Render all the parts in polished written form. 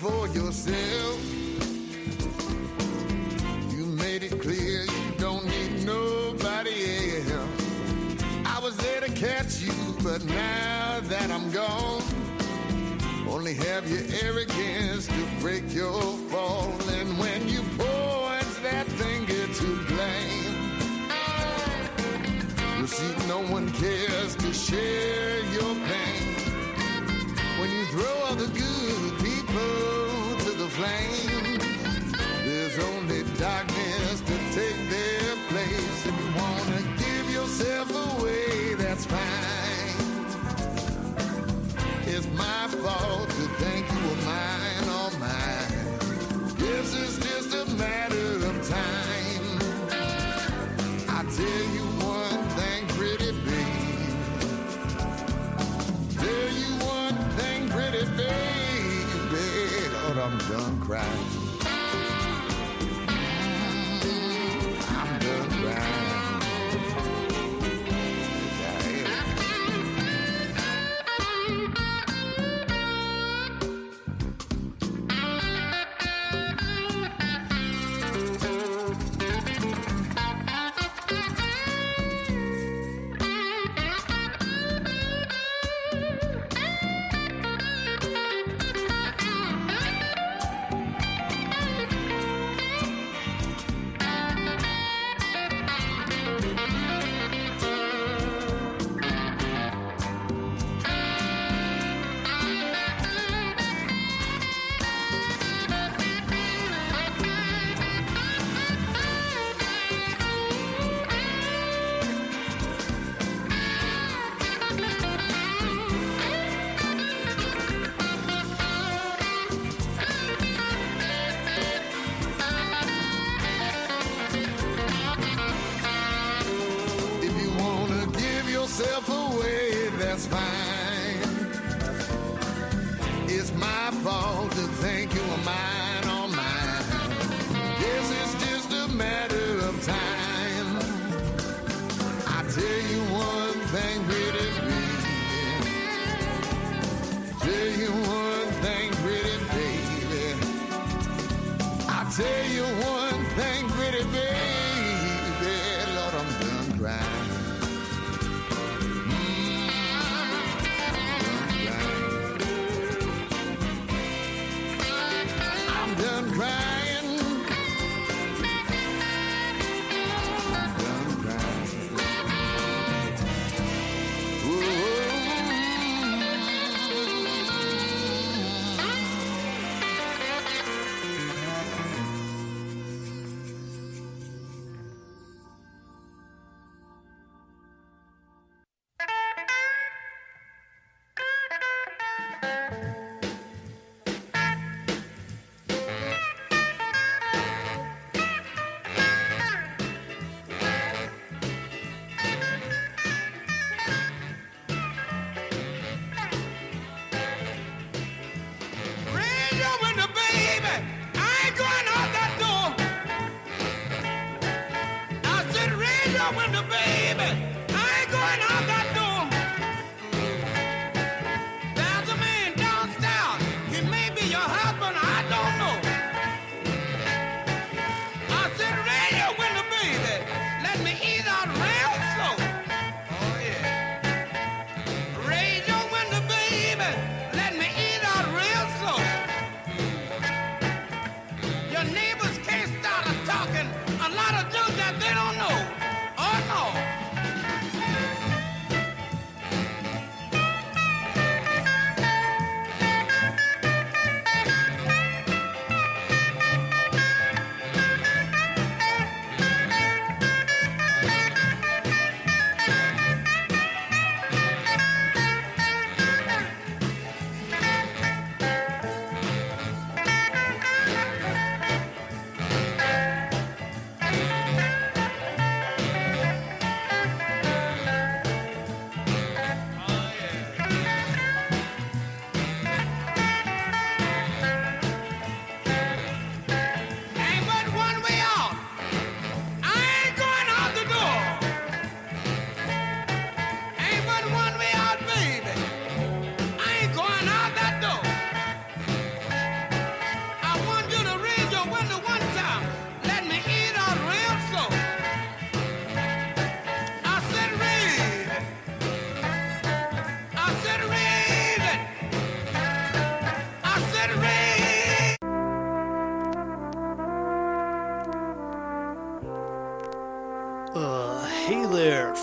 for yourself. You made it clear you don't need nobody else. I was there to catch you, but now that I'm gone, only have your arrogance to break your fall. And when you point that finger to blame, you see no one cares to share your pain. When you throw all the good people to the flame, there's only darkness to take their place. If you wanna give yourself away, that's fine. It's my fault to think you were mine, all mine. Guess it's just a matter of time. I tell you one thing, pretty baby. Tell you one thing, pretty baby. Lord, I'm done crying. I'm done crying. Yourself away, that's fine. It's my fault to think you were mine, all mine. Guess it's just a matter of time. I tell you one thing, pretty baby. Tell you one thing, pretty baby. I tell you one thing, pretty baby. Lord, I'm done crying. I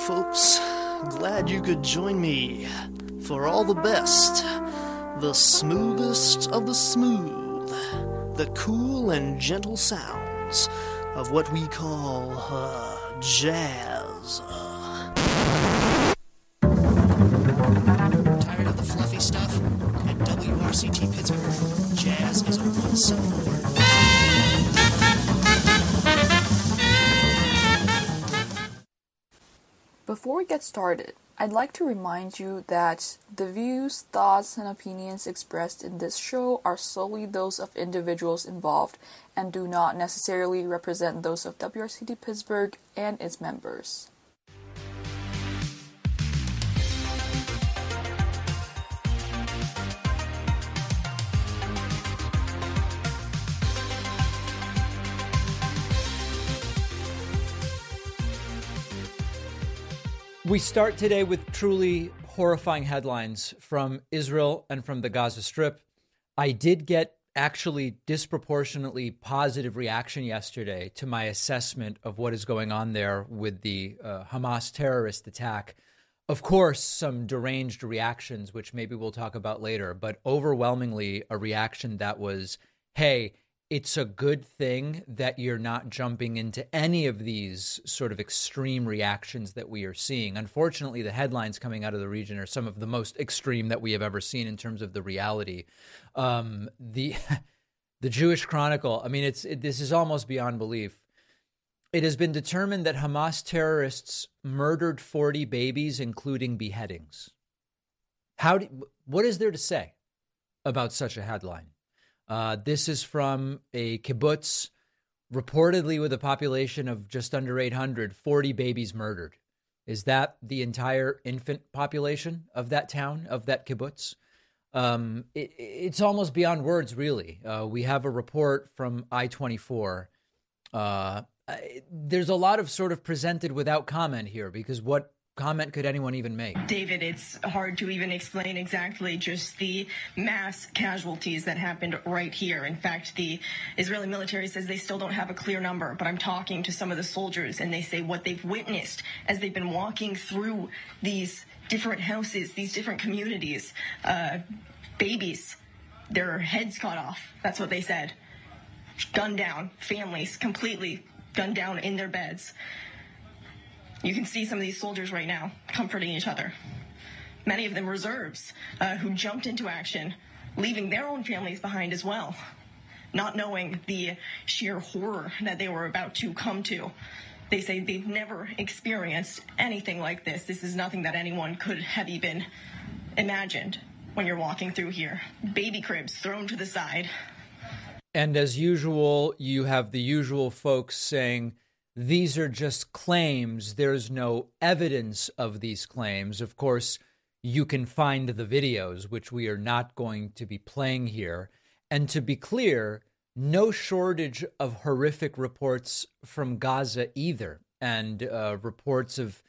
folks. Glad you could join me for all the best, the smoothest of the smooth, the cool and gentle sounds of what we call jazz. Tired of the fluffy stuff? At WRCT Pittsburgh, jazz is a one-syllable word. Before we get started, I'd like to remind you that the views, thoughts, and opinions expressed in this show are solely those of individuals involved and do not necessarily represent those of WRCT Pittsburgh and its members. We start today with truly horrifying headlines from Israel and from the Gaza Strip. I did get actually disproportionately positive reaction yesterday to my assessment of what is going on there with the Hamas terrorist attack. Of course, some deranged reactions, which maybe we'll talk about later, but overwhelmingly a reaction that was, hey, it's a good thing that you're not jumping into any of these sort of extreme reactions that we are seeing. Unfortunately, the headlines coming out of the region are some of the most extreme that we have ever seen in terms of the reality. The Jewish Chronicle, I mean, this is almost beyond belief. It has been determined that Hamas terrorists murdered 40 babies, including beheadings. What is there to say about such a headline? This is from a kibbutz, reportedly with a population of just under 800, 40 babies murdered. Is that the entire infant population of that town, of that kibbutz? It's almost beyond words, really. We have a report from I-24. There's a lot of sort of presented without comment here, because what comment could anyone even make? David, it's hard to even explain exactly just the mass casualties that happened right here. In fact, the Israeli military says they still don't have a clear number, but I'm talking to some of the soldiers and they say what they've witnessed as they've been walking through these different houses, these different communities, babies, their heads cut off. That's what they said. Gunned down, families completely gunned down in their beds. You can see some of these soldiers right now comforting each other. Many of them reserves who jumped into action, leaving their own families behind as well, not knowing the sheer horror that they were about to come to. They say they've never experienced anything like this. This is nothing that anyone could have even imagined when you're walking through here. Baby cribs thrown to the side. And as usual, you have the usual folks saying, these are just claims. There's no evidence of these claims. Of course, you can find the videos, which we are not going to be playing here. And to be clear, no shortage of horrific reports from Gaza either. And reports of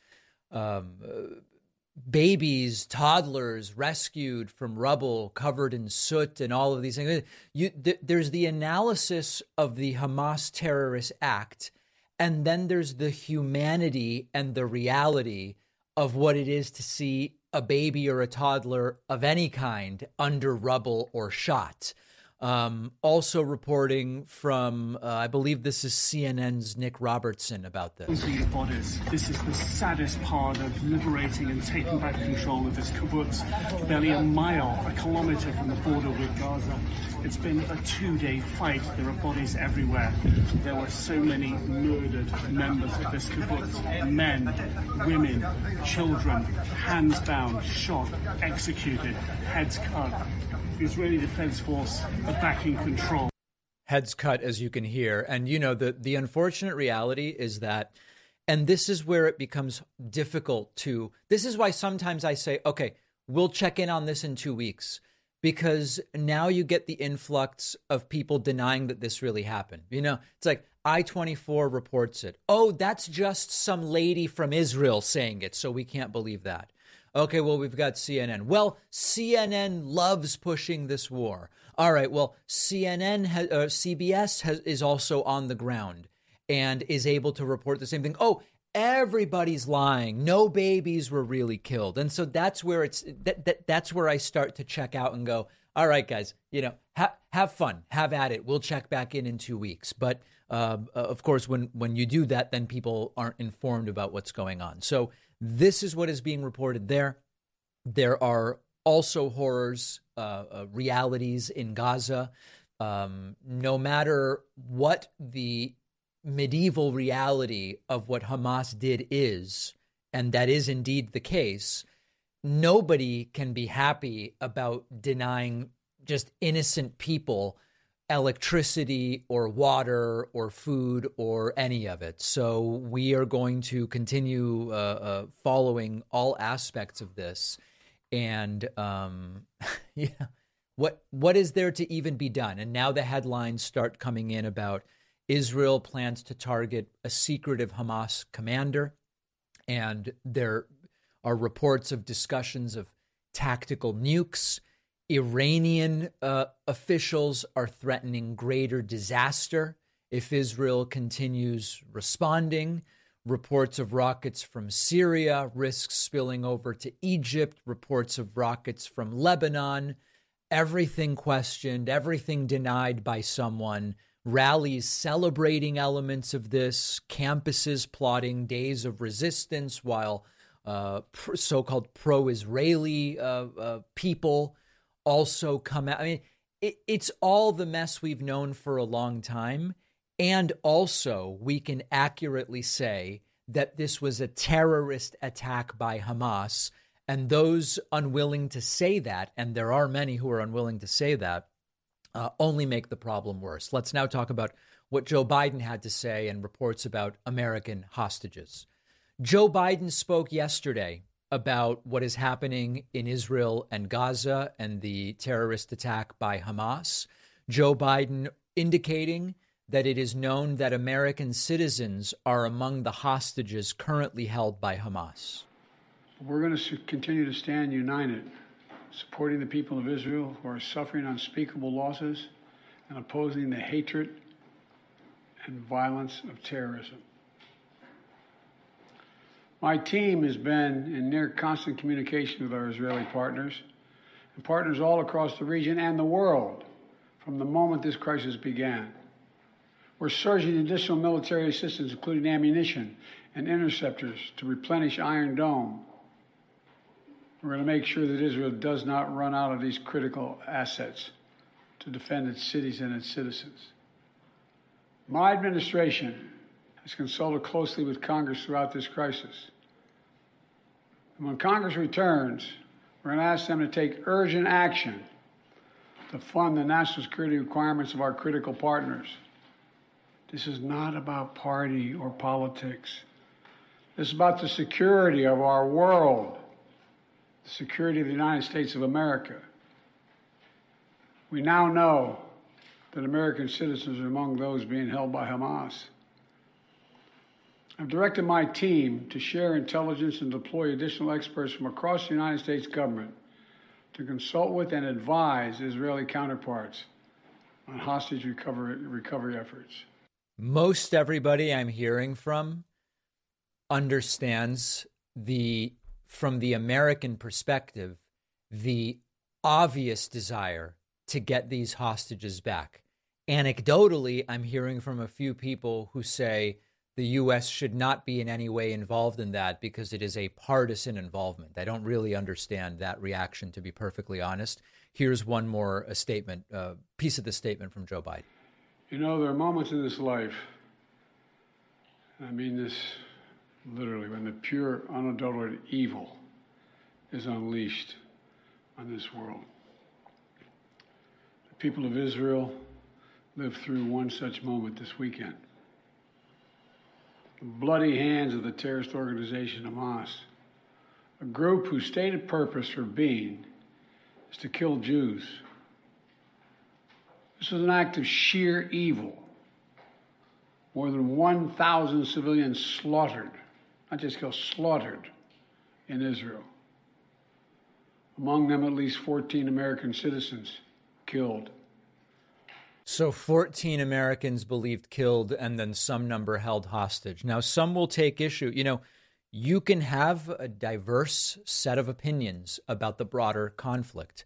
babies, toddlers rescued from rubble, covered in soot and all of these things. There's the analysis of the Hamas terrorist act. And then there's the humanity and the reality of what it is to see a baby or a toddler of any kind under rubble or shot. Also reporting from, I believe this is CNN's Nick Robertson about this. The bodies. This is the saddest part of liberating and taking back control of this kibbutz, barely a kilometer from the border with Gaza. It's been a 2-day fight. There are bodies everywhere. There were so many murdered members of this kibbutz. Men, women, children, hands bound, shot, executed, heads cut. The Israeli Defense Force are back in control. Heads cut, as you can hear. And, you know, the unfortunate reality is that, and this is where it becomes difficult to, this is why sometimes I say, okay, we'll check in on this in 2 weeks. Because now you get the influx of people denying that this really happened. You know, it's like I-24 reports it. Oh, that's just some lady from Israel saying it, so we can't believe that. Okay, well, we've got CNN. Well, CNN loves pushing this war. All right, well, CBS is also on the ground and is able to report the same thing. Oh, everybody's lying. No babies were really killed. And so that's where that's where I start to check out and go, all right, guys, have fun, have at it. We'll check back in 2 weeks. But of course, when you do that, then people aren't informed about what's going on. So this is what is being reported there. There are also horrors, realities in Gaza. No matter what the medieval reality of what Hamas did is, and that is indeed the case, nobody can be happy about denying just innocent people electricity or water or food or any of it. So we are going to continue following all aspects of this. And what is there to even be done? And now the headlines start coming in about Israel plans to target a secretive Hamas commander. And there are reports of discussions of tactical nukes. Iranian officials are threatening greater disaster if Israel continues responding. Reports of rockets from Syria, risks spilling over to Egypt, reports of rockets from Lebanon, everything questioned, everything denied by someone, rallies celebrating elements of this, campuses plotting days of resistance while so-called pro-Israeli people also come out. I mean, it's all the mess we've known for a long time. And also, we can accurately say that this was a terrorist attack by Hamas. And those unwilling to say that, and there are many who are unwilling to say that, only make the problem worse. Let's now talk about what Joe Biden had to say and reports about American hostages. Joe Biden spoke yesterday about what is happening in Israel and Gaza and the terrorist attack by Hamas. Joe Biden indicating that it is known that American citizens are among the hostages currently held by Hamas. We're going to continue to stand united, supporting the people of Israel who are suffering unspeakable losses and opposing the hatred and violence of terrorism. My team has been in near constant communication with our Israeli partners and partners all across the region and the world from the moment this crisis began. We're surging additional military assistance, including ammunition and interceptors, to replenish Iron Dome. We're going to make sure that Israel does not run out of these critical assets to defend its cities and its citizens. My administration has consulted closely with Congress throughout this crisis. And when Congress returns, we're going to ask them to take urgent action to fund the national security requirements of our critical partners. This is not about party or politics. This is about the security of our world, the security of the United States of America. We now know that American citizens are among those being held by Hamas. I've directed my team to share intelligence and deploy additional experts from across the United States government to consult with and advise Israeli counterparts on hostage recovery efforts. Most everybody I'm hearing from understands from the American perspective, the obvious desire to get these hostages back. Anecdotally, I'm hearing from a few people who say the U.S. should not be in any way involved in that because it is a partisan involvement. I don't really understand that reaction, to be perfectly honest. Here's one more piece of the statement from Joe Biden. You know, there are moments in this life, and I mean this literally, when the pure, unadulterated evil is unleashed on this world. The people of Israel lived through one such moment this weekend. The bloody hands of the terrorist organization Hamas, a group whose stated purpose for being is to kill Jews. This was an act of sheer evil. More than 1,000 civilians slaughtered, not just killed, slaughtered in Israel. Among them, at least 14 American citizens killed. So 14 Americans believed killed and then some number held hostage. Now, some will take issue. You can have a diverse set of opinions about the broader conflict,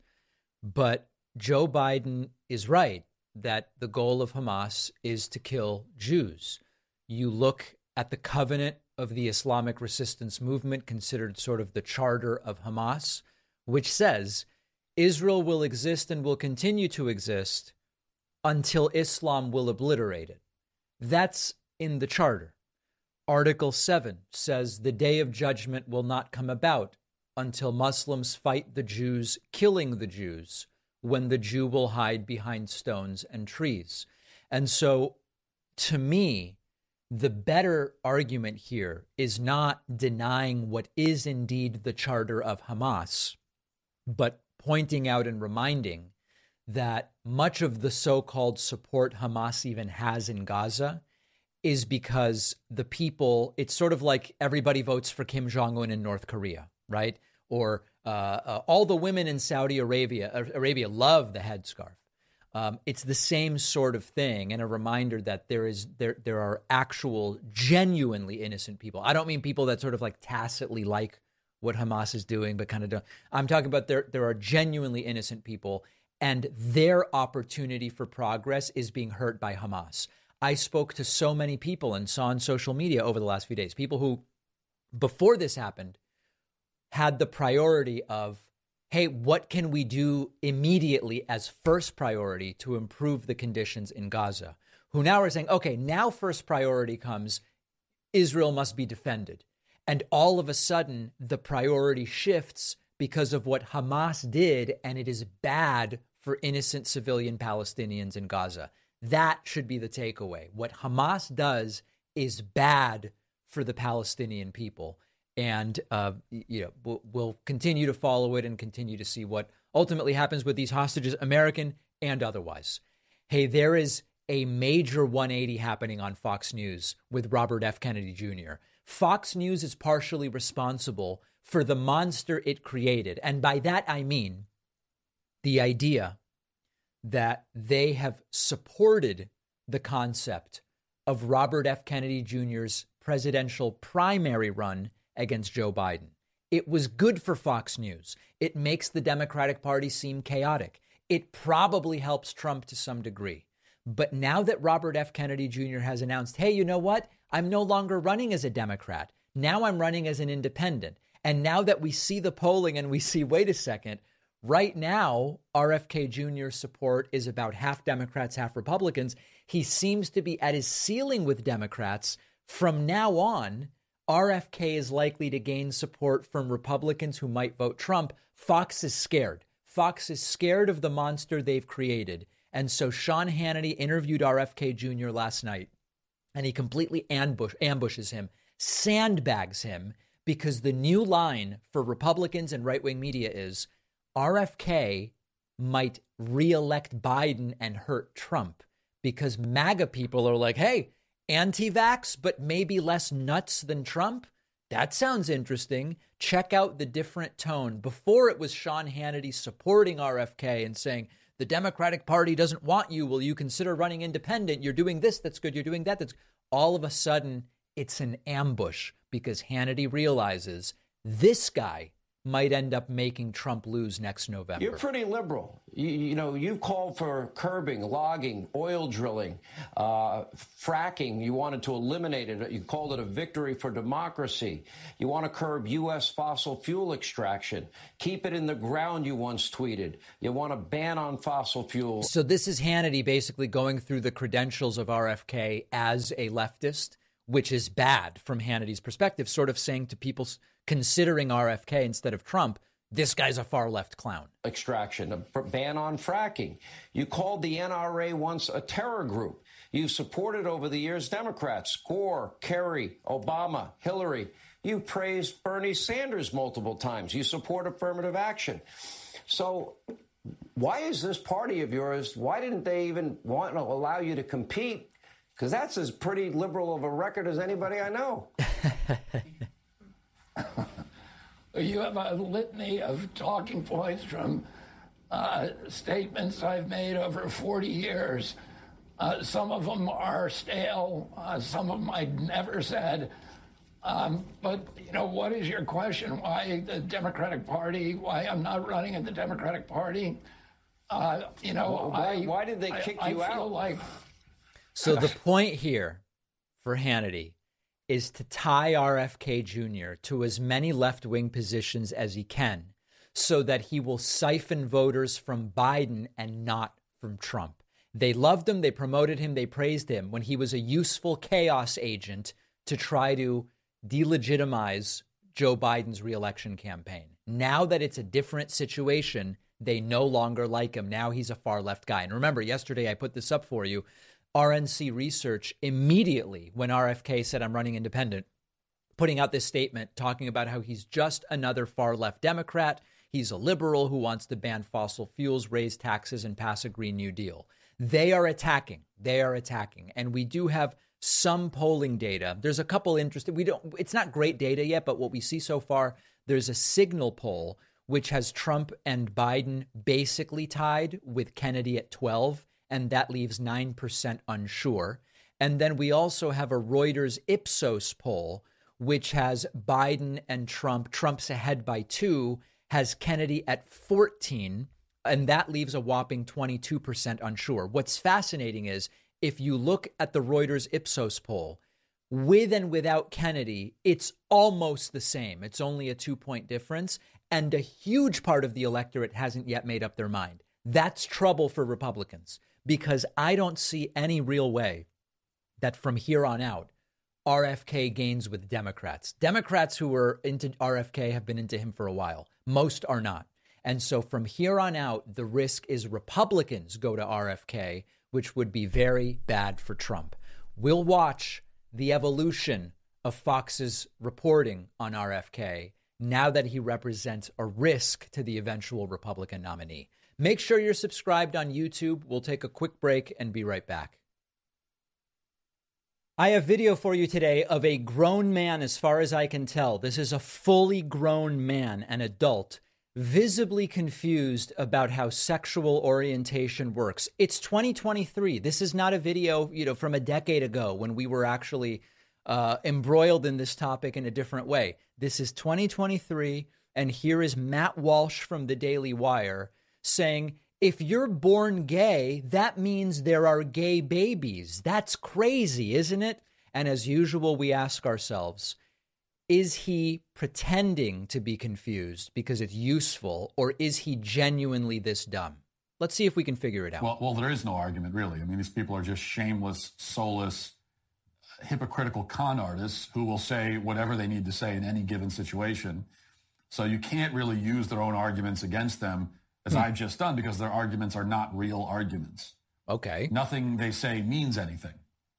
but Joe Biden is right that the goal of Hamas is to kill Jews. You look at the covenant of the Islamic resistance movement, considered sort of the charter of Hamas, which says Israel will exist and will continue to exist until Islam will obliterate it. That's in the charter. Article 7 says the day of judgment will not come about until Muslims fight the Jews, killing the Jews, when the Jew will hide behind stones and trees. And so, to me, the better argument here is not denying what is indeed the charter of Hamas, but pointing out and reminding that much of the so-called support Hamas even has in Gaza is because the people, it's sort of like everybody votes for Kim Jong-un in North Korea, right? Or all the women in Saudi Arabia love the headscarf. It's the same sort of thing, and a reminder that there are actual, genuinely innocent people. I don't mean people that sort of like tacitly like what Hamas is doing, but kind of don't. I'm talking about there are genuinely innocent people, and their opportunity for progress is being hurt by Hamas. I spoke to so many people and saw on social media over the last few days, people who, before this happened, had the priority of, hey, what can we do immediately as first priority to improve the conditions in Gaza? Who now are saying, okay, now first priority comes, Israel must be defended. And all of a sudden, the priority shifts because of what Hamas did, and it is bad for innocent civilian Palestinians in Gaza. That should be the takeaway. What Hamas does is bad for the Palestinian people. And, we'll continue to follow it and continue to see what ultimately happens with these hostages, American and otherwise. Hey, there is a major 180 happening on Fox News with Robert F. Kennedy Jr. Fox News is partially responsible for the monster it created. And by that, I mean the idea that they have supported the concept of Robert F. Kennedy Jr.'s presidential primary run against Joe Biden. It was good for Fox News. It makes the Democratic Party seem chaotic. It probably helps Trump to some degree. But now that Robert F. Kennedy Jr. has announced, hey, you know what? I'm no longer running as a Democrat. Now I'm running as an independent. And now that we see the polling and we see, wait a second, right now, RFK Jr.'s support is about half Democrats, half Republicans. He seems to be at his ceiling with Democrats. From now on, RFK is likely to gain support from Republicans who might vote Trump. Fox is scared. Fox is scared of the monster they've created. And so Sean Hannity interviewed RFK Jr. last night, and he completely ambushes him, sandbags him, because the new line for Republicans and right-wing media is RFK might reelect Biden and hurt Trump, because MAGA people are like, hey, anti-vax, but maybe less nuts than Trump? That sounds interesting. Check out the different tone. Before, it was Sean Hannity supporting RFK and saying, the Democratic Party doesn't want you. Will you consider running independent? You're doing this, that's good. You're doing that, that's good. All of a sudden, it's an ambush because Hannity realizes this guy might end up making Trump lose next November. You're pretty liberal. You've called for curbing, logging, oil drilling, fracking. You wanted to eliminate it. You called it a victory for democracy. You want to curb U.S. fossil fuel extraction. Keep it in the ground, you once tweeted. You want to ban on fossil fuels. So this is Hannity basically going through the credentials of RFK as a leftist, which is bad from Hannity's perspective, sort of saying to people considering RFK instead of Trump, this guy's a far left clown. Extraction, a ban on fracking. You called the NRA once a terror group. You've supported over the years Democrats, Gore, Kerry, Obama, Hillary. You praised Bernie Sanders multiple times. You support affirmative action. So why is this party of yours, why didn't they even want to allow you to compete? Because that's as pretty liberal of a record as anybody I know. You have a litany of talking points from statements I've made over 40 years. Some of them are stale. Some of them I never said. But, what is your question? Why the Democratic Party? Why I'm not running in the Democratic Party? Why did they kick you out? I feel like... So the point here for Hannity is to tie RFK Jr. to as many left-wing positions as he can so that he will siphon voters from Biden and not from Trump. They loved him, they promoted him, they praised him when he was a useful chaos agent to try to delegitimize Joe Biden's reelection campaign. Now that it's a different situation, they no longer like him. Now he's a far left guy. And remember, yesterday I put this up for you. RNC Research immediately, when RFK said, I'm running independent, putting out this statement talking about how he's just another far left Democrat. He's a liberal who wants to ban fossil fuels, raise taxes, and pass a Green New Deal. They are attacking. And we do have some polling data. There's a couple interesting. It's not great data yet, but what we see so far, there's a Signal poll, which has Trump and Biden basically tied with Kennedy at 12. And that leaves 9% unsure. And then we also have a Reuters Ipsos poll, which has Biden and Trump's ahead by 2, has Kennedy at 14, and that leaves a whopping 22% unsure. What's fascinating is if you look at the Reuters Ipsos poll, with and without Kennedy, it's almost the same. It's only a 2-point difference, and a huge part of the electorate hasn't yet made up their mind. That's trouble for Republicans. Because I don't see any real way that from here on out, RFK gains with Democrats. Democrats who were into RFK have been into him for a while. Most are not. And so from here on out, the risk is Republicans go to RFK, which would be very bad for Trump. We'll watch the evolution of Fox's reporting on RFK now that he represents a risk to the eventual Republican nominee. Make sure you're subscribed on YouTube. We'll take a quick break and be right back. I have video for you today of a grown man, as far as I can tell. This is a fully grown man, an adult, visibly confused about how sexual orientation works. It's 2023. This is not a video, from a decade ago when we were actually embroiled in this topic in a different way. This is 2023, and here is Matt Walsh from the Daily Wire saying, if you're born gay, that means there are gay babies. That's crazy, isn't it? And as usual, we ask ourselves, is he pretending to be confused because it's useful, or is he genuinely this dumb? Let's see if we can figure it out. Well, there is no argument, really. I mean, these people are just shameless, soulless, hypocritical con artists who will say whatever they need to say in any given situation. So you can't really use their own arguments against them, as I've just done, because their arguments are not real arguments. Okay. Nothing they say means anything.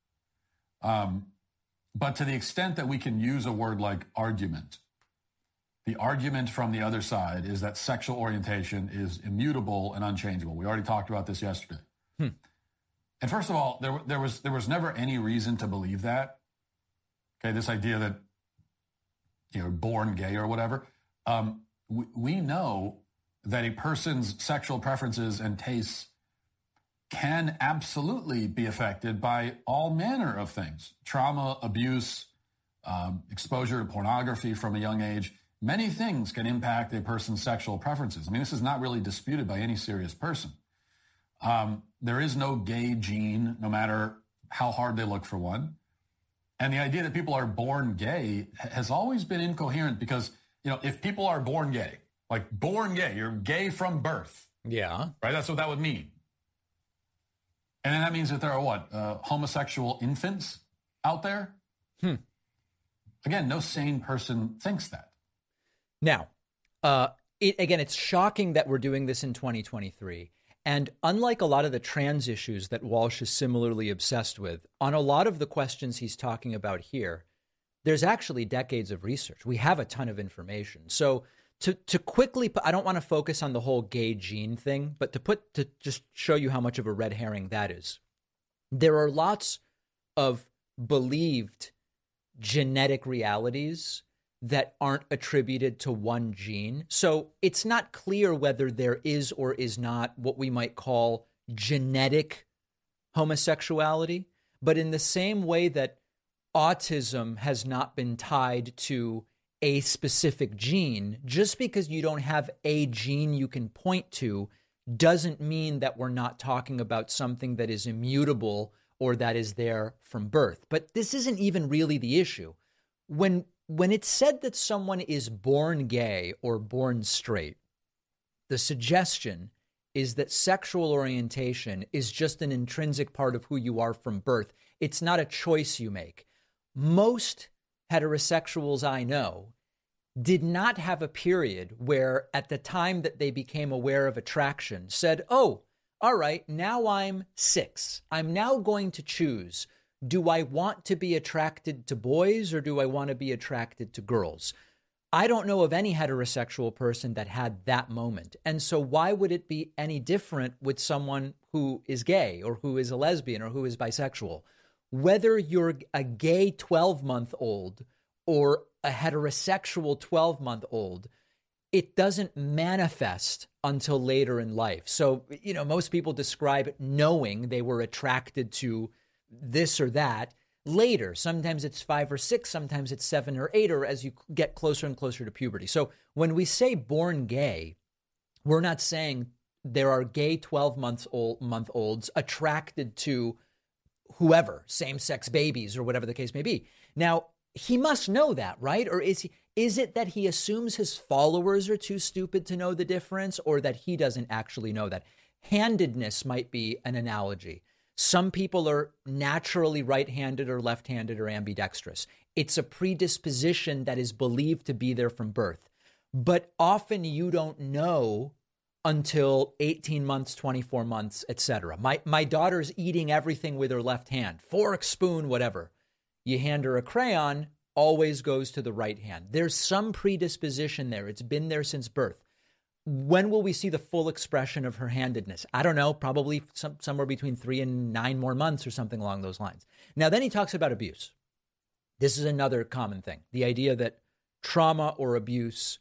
But to the extent that we can use a word like argument, the argument from the other side is that sexual orientation is immutable and unchangeable. We already talked about this yesterday. And first of all, there was never any reason to believe that. Okay, this idea that you're born gay or whatever. We know that a person's sexual preferences and tastes can absolutely be affected by all manner of things. Trauma, abuse, exposure to pornography from a young age. Many things can impact a person's sexual preferences. I mean, this is not really disputed by any serious person. There is no gay gene, no matter how hard they look for one. And the idea that people are born gay has always been incoherent because, if people are born gay, like born gay, you're gay from birth. Yeah. Right? That's what that would mean. And then that means that there are homosexual infants out there? Again, no sane person thinks that. Now, it's shocking that we're doing this in 2023. And unlike a lot of the trans issues that Walsh is similarly obsessed with, on a lot of the questions he's talking about here, there's actually decades of research. We have a ton of information. So to quickly, I don't want to focus on the whole gay gene thing, but to just show you how much of a red herring that is. There are lots of believed genetic realities that aren't attributed to one gene. So it's not clear whether there is or is not what we might call genetic homosexuality. But in the same way that autism has not been tied to a specific gene, just because you don't have a gene you can point to doesn't mean that we're not talking about something that is immutable or that is there from birth. But this isn't even really the issue. When it's said that someone is born gay or born straight, the suggestion is that sexual orientation is just an intrinsic part of who you are from birth. It's not a choice you make. Most heterosexuals I know did not have a period where at the time that they became aware of attraction said, oh, all right, now I'm 6. I'm now going to choose. Do I want to be attracted to boys or do I want to be attracted to girls? I don't know of any heterosexual person that had that moment. And so why would it be any different with someone who is gay or who is a lesbian or who is bisexual? Whether you're a gay 12-month-old or a heterosexual 12-month-old, it doesn't manifest until later in life. So, most people describe knowing they were attracted to this or that later. Sometimes it's 5 or 6, sometimes it's 7 or 8, or as you get closer and closer to puberty. So when we say born gay, we're not saying there are gay 12-month-olds attracted to whoever, same-sex babies or whatever the case may be. Now, he must know that, right? Or is it that he assumes his followers are too stupid to know the difference, or that he doesn't actually know that? Handedness might be an analogy. Some people are naturally right-handed or left-handed or ambidextrous. It's a predisposition that is believed to be there from birth. But often you don't know until 18 months, 24 months, etc. My daughter's eating everything with her left hand, fork, spoon, whatever. You hand her a crayon, always goes to the right hand. There's some predisposition there. It's been there since birth. When will we see the full expression of her handedness? I don't know, probably somewhere between 3 and 9 more months or something along those lines. Now, then he talks about abuse. This is another common thing. The idea that trauma or abuse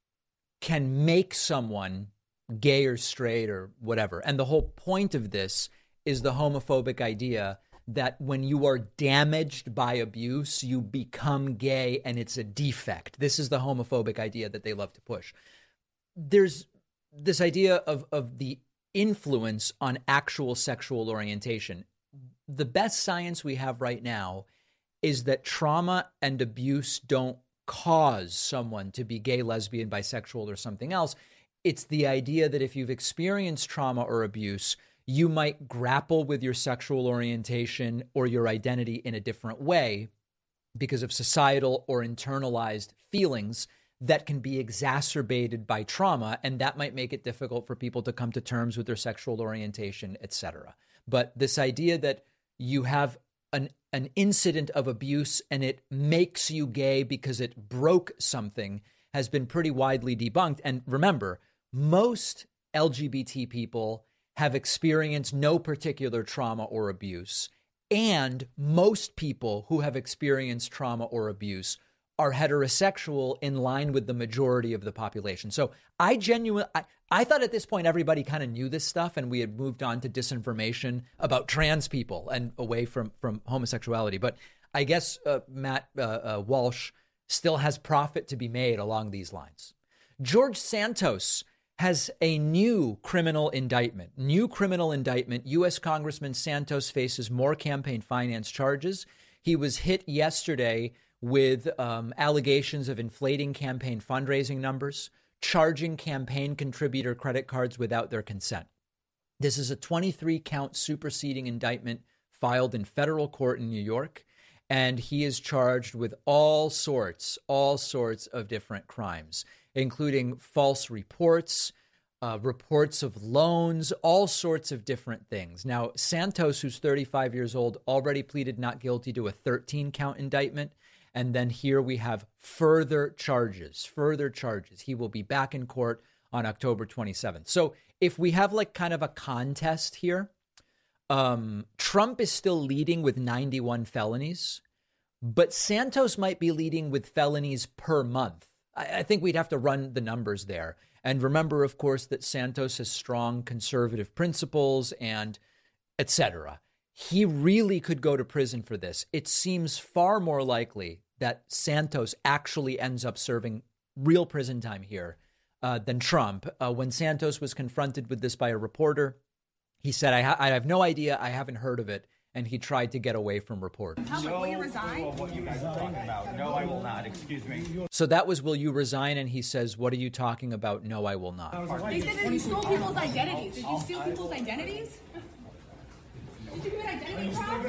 can make someone gay or straight or whatever. And the whole point of this is the homophobic idea that when you are damaged by abuse, you become gay and it's a defect. This is the homophobic idea that they love to push. There's this idea of the influence on actual sexual orientation. The best science we have right now is that trauma and abuse don't cause someone to be gay, lesbian, bisexual, or something else. It's the idea that if you've experienced trauma or abuse, you might grapple with your sexual orientation or your identity in a different way because of societal or internalized feelings that can be exacerbated by trauma, and that might make it difficult for people to come to terms with their sexual orientation, etc. But this idea that you have an incident of abuse and it makes you gay because it broke something has been pretty widely debunked. And remember, most LGBT people have experienced no particular trauma or abuse, and most people who have experienced trauma or abuse are heterosexual in line with the majority of the population. So I thought at this point everybody kind of knew this stuff and we had moved on to disinformation about trans people and away from homosexuality. But I guess Matt Walsh still has profit to be made along these lines. George Santos has a new criminal indictment. U.S. Congressman Santos faces more campaign finance charges. He was hit yesterday with allegations of inflating campaign fundraising numbers, charging campaign contributor credit cards without their consent. This is a 23-count superseding indictment filed in federal court in New York, and he is charged with all sorts of different crimes, including false reports, reports of loans, all sorts of different things. Now, Santos, who's 35 years old, already pleaded not guilty to a 13-count indictment. And then here we have further charges. He will be back in court on October 27th. So if we have like kind of a contest here, Trump is still leading with 91 felonies, but Santos might be leading with felonies per month. I think we'd have to run the numbers there. And remember, of course, that Santos has strong conservative principles and et cetera. He really could go to prison for this. It seems far more likely that Santos actually ends up serving real prison time here than Trump. When Santos was confronted with this by a reporter, he said, I have no idea. I haven't heard of it. And he tried to get away from reporters. Will you resign? What you guys are talking about? No, I will not. Excuse me. So that was, will you resign? And he says, what are you talking about? No, I will not. They said that you stole people's identities. Did you steal people's identities? Did you commit identity fraud?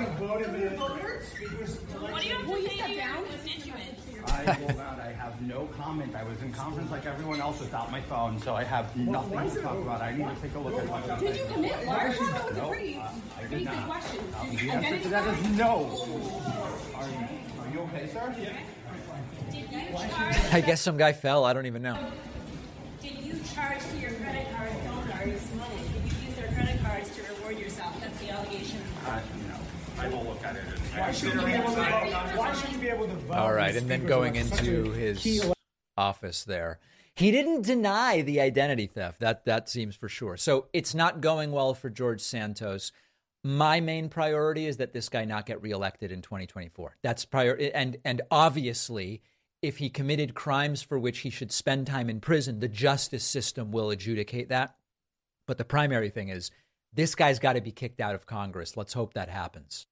Will you step down? I will not. I have no comment. I was in conference like everyone else without my phone, so I have nothing to talk about. I need to take a look at my. Did you commit large? It's a pretty basic question. The answer to that is no. Are you okay, sir? Did you charge? I guess some guy fell. I don't even know. Did you charge to your credit card owners money? Did you use their credit cards to reward yourself? That's the allegation. I will look at it. Why shouldn't you be able to vote? All right, and then going into his office there. He didn't deny the identity theft. That seems for sure. So it's not going well for George Santos. My main priority is that this guy not get reelected in 2024. That's priority. And obviously, if he committed crimes for which he should spend time in prison, the justice system will adjudicate that. But the primary thing is, this guy's got to be kicked out of Congress. Let's hope that happens.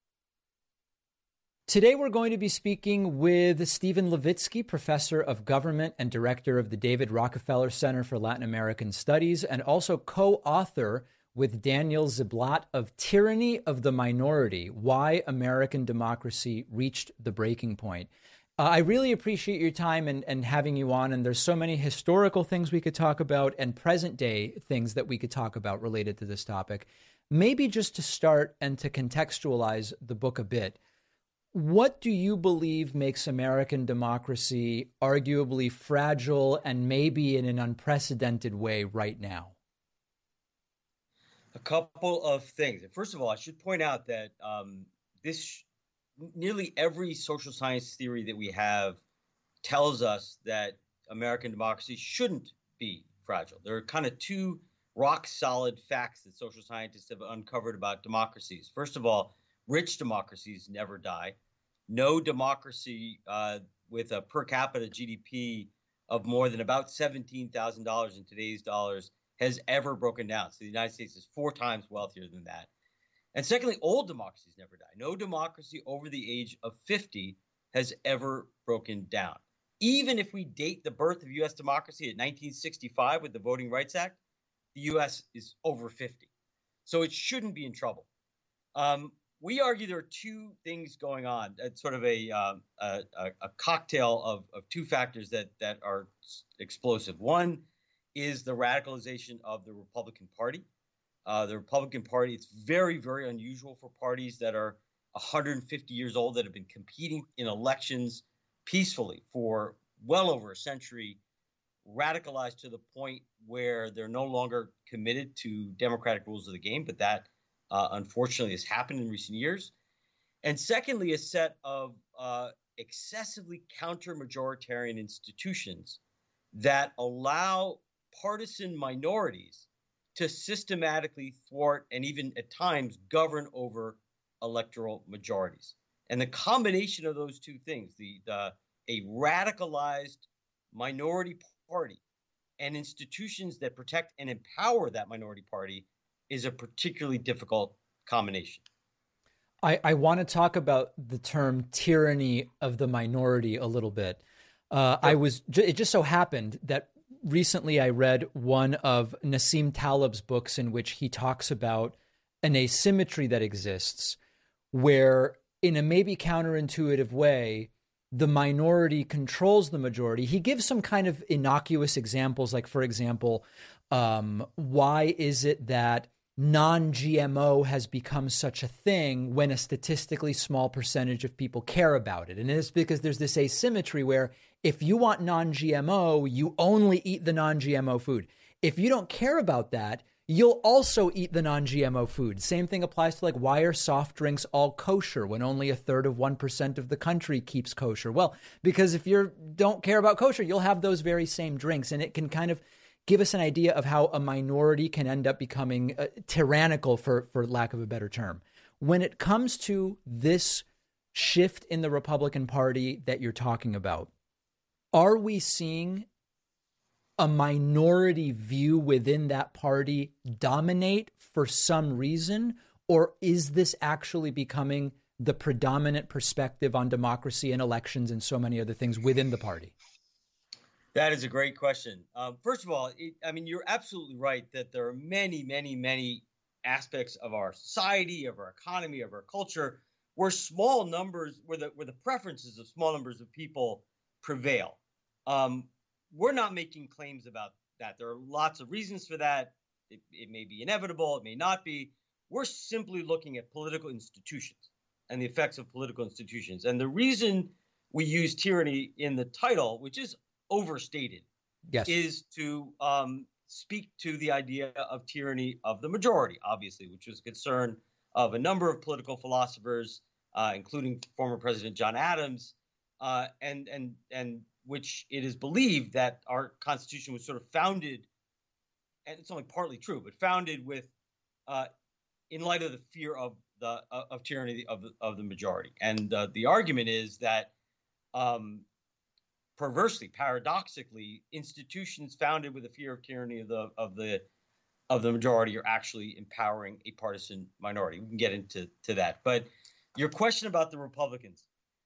Today, we're going to be speaking with Stephen Levitsky, professor of government and director of the David Rockefeller Center for Latin American Studies, and also co-author with Daniel Ziblatt of Tyranny of the Minority, Why American Democracy Reached the Breaking Point. I really appreciate your time and having you on. And there's so many historical things we could talk about and present day things that we could talk about related to this topic. Maybe just to start and to contextualize the book a bit, what do you believe makes American democracy arguably fragile and maybe in an unprecedented way right now? A couple of things. First of all, I should point out that nearly every social science theory that we have tells us that American democracy shouldn't be fragile. There are kind of two rock solid facts that social scientists have uncovered about democracies. First of all, rich democracies never die. No democracy with a per capita GDP of more than about $17,000 in today's dollars has ever broken down. So the United States is 4 times wealthier than that. And secondly, old democracies never die. No democracy over the age of 50 has ever broken down. Even if we date the birth of U.S. democracy at 1965 with the Voting Rights Act, the U.S. is over 50. So it shouldn't be in trouble. We argue there are two things going on. It's sort of a cocktail of two factors that are explosive. One is the radicalization of the Republican Party. The Republican Party, it's very, very unusual for parties that are 150 years old that have been competing in elections peacefully for well over a century, radicalized to the point where they're no longer committed to democratic rules of the game. But that, unfortunately, has happened in recent years. And secondly, a set of excessively counter-majoritarian institutions that allow partisan minorities to systematically thwart and even at times govern over electoral majorities. And the combination of those two things, a radicalized minority party and institutions that protect and empower that minority party, is a particularly difficult combination. I want to talk about the term tyranny of the minority a little bit. It just so happened that recently I read one of Nassim Taleb's books in which he talks about an asymmetry that exists where, in a maybe counterintuitive way, the minority controls the majority. He gives some kind of innocuous examples, like, for example, why is it that non-GMO has become such a thing when a statistically small percentage of people care about it? And it's because there's this asymmetry where if you want non-GMO, you only eat the non-GMO food. If you don't care about that, you'll also eat the non-GMO food. Same thing applies to, like, why are soft drinks all kosher when only 1/3 of 1% of the country keeps kosher? Well, because if you don't care about kosher, you'll have those very same drinks. And it can kind of give us an idea of how a minority can end up becoming tyrannical, for lack of a better term. When it comes to this shift in the Republican Party that you're talking about, are we seeing a minority view within that party dominate for some reason? Or is this actually becoming the predominant perspective on democracy and elections and so many other things within the party? That is a great question. First of all, you're absolutely right that there are many, many, many aspects of our society, of our economy, of our culture, where small numbers, where the preferences of small numbers of people prevail. We're not making claims about that. There are lots of reasons for that. It may be inevitable. It may not be. We're simply looking at political institutions and the effects of political institutions. And the reason we use tyranny in the title, which is overstated, yes, is to speak to the idea of tyranny of the majority, obviously, which was a concern of a number of political philosophers, including former President John Adams, and which it is believed that our Constitution was sort of founded, and it's only partly true, but founded with, in light of the fear of tyranny of the majority. And the argument is that, perversely, paradoxically, institutions founded with the fear of tyranny of the majority are actually empowering a partisan minority. We can get into that, but your question about the Republicans.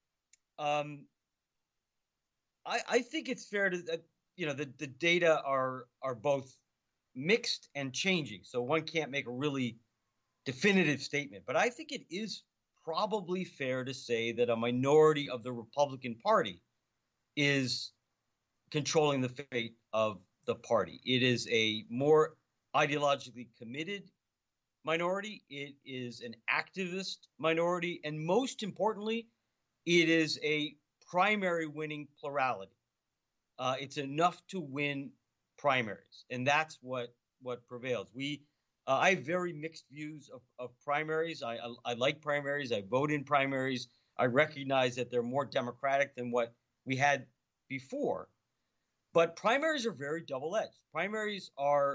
I think it's fair to, the data are both mixed and changing. So one can't make a really definitive statement, but I think it is probably fair to say that a minority of the Republican Party is controlling the fate of the party. It is a more ideologically committed minority. It is an activist minority. And most importantly, it is a primary winning plurality. It's enough to win primaries, and that's what prevails. I have very mixed views of primaries. I like primaries. I vote in primaries. I recognize that they're more democratic than what we had before, but primaries are very double-edged. Primaries are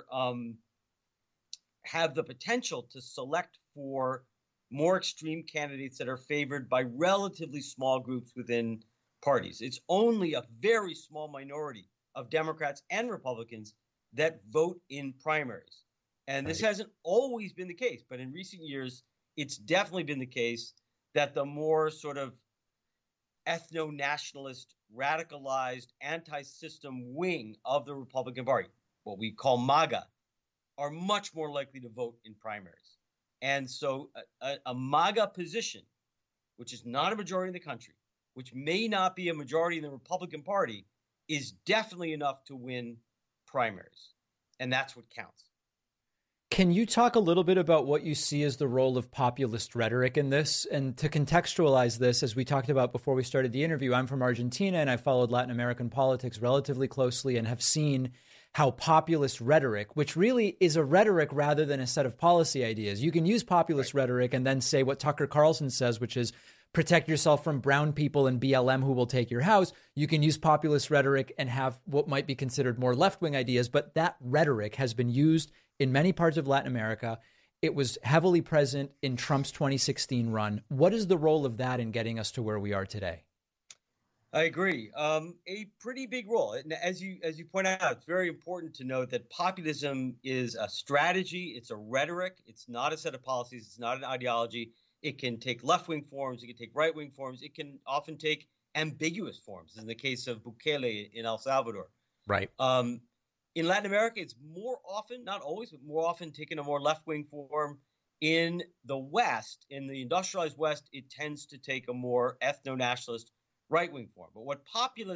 have the potential to select for more extreme candidates that are favored by relatively small groups within parties. It's only a very small minority of Democrats and Republicans that vote in primaries. And this hasn't always been the case, but in recent years, it's definitely been the case that the more sort of ethno-nationalist, radicalized, anti-system wing of the Republican Party, what we call MAGA, are much more likely to vote in primaries. And so a MAGA position, which is not a majority in the country, which may not be a majority in the Republican Party, is definitely enough to win primaries. And that's what counts. Can you talk a little bit about what you see as the role of populist rhetoric in this? And to contextualize this, as we talked about before we started the interview, I'm from Argentina and I followed Latin American politics relatively closely and have seen how populist rhetoric, which really is a rhetoric rather than a set of policy ideas. You can use populist rhetoric and then say what Tucker Carlson says, which is protect yourself from brown people and BLM who will take your house. You can use populist rhetoric and have what might be considered more left-wing ideas, but that rhetoric has been used in many parts of Latin America. It was heavily present in Trump's 2016 run. What is the role of that in getting us to where we are today? I agree. A pretty big role. And as you point out, it's very important to note that populism is a strategy. It's a rhetoric. It's not a set of policies. It's not an ideology. It can take left-wing forms. It can take right-wing forms. It can often take ambiguous forms, in the case of Bukele in El Salvador. Right. In Latin America, it's more often, not always, but more often taken a more left-wing form. In the West, in the industrialized West, it tends to take a more ethno-nationalist right-wing form. But what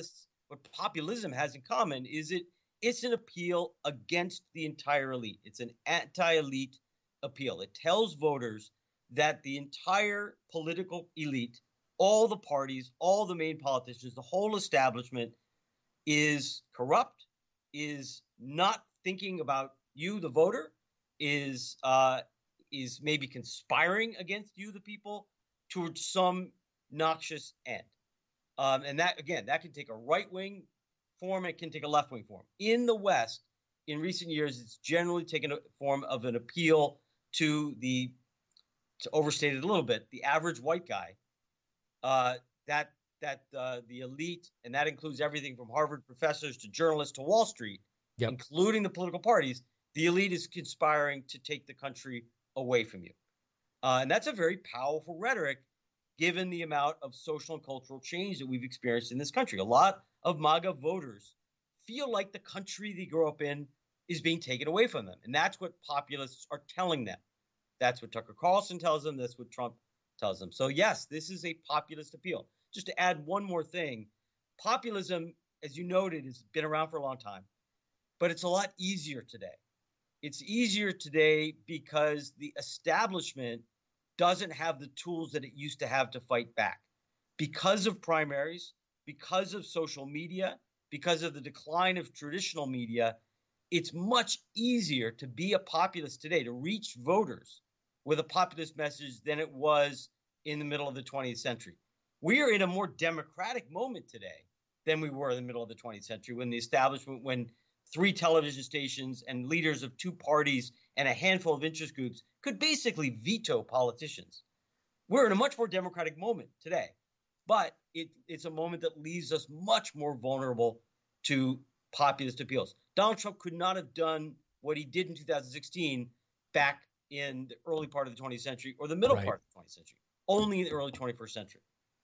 populism has in common is it's an appeal against the entire elite. It's an anti-elite appeal. It tells voters that the entire political elite, all the parties, all the main politicians, the whole establishment is corrupt, is not thinking about you, the voter, is maybe conspiring against you, the people, towards some noxious end. And that, again, that can take a right-wing form. It can take a left-wing form. In the West, in recent years, it's generally taken a form of an appeal to overstate it a little bit, the average white guy, the elite, and that includes everything from Harvard professors to journalists to Wall Street, including the political parties. The elite is conspiring to take the country away from you. And that's a very powerful rhetoric, given the amount of social and cultural change that we've experienced in this country. A lot of MAGA voters feel like the country they grew up in is being taken away from them. And that's what populists are telling them. That's what Tucker Carlson tells them. That's what Trump tells them. So, yes, this is a populist appeal. Just to add one more thing, populism, as you noted, has been around for a long time, but it's a lot easier today. It's easier today because the establishment doesn't have the tools that it used to have to fight back. Because of primaries, because of social media, because of the decline of traditional media, it's much easier to be a populist today, to reach voters with a populist message than it was in the middle of the 20th century. We are in a more democratic moment today than we were in the middle of the 20th century, when 3 television stations and leaders of 2 parties and a handful of interest groups could basically veto politicians. We're in a much more democratic moment today, but it's a moment that leaves us much more vulnerable to populist appeals. Donald Trump could not have done what he did in 2016 back in the early part of the 20th century or the middle part of the 20th century, only in the early 21st century.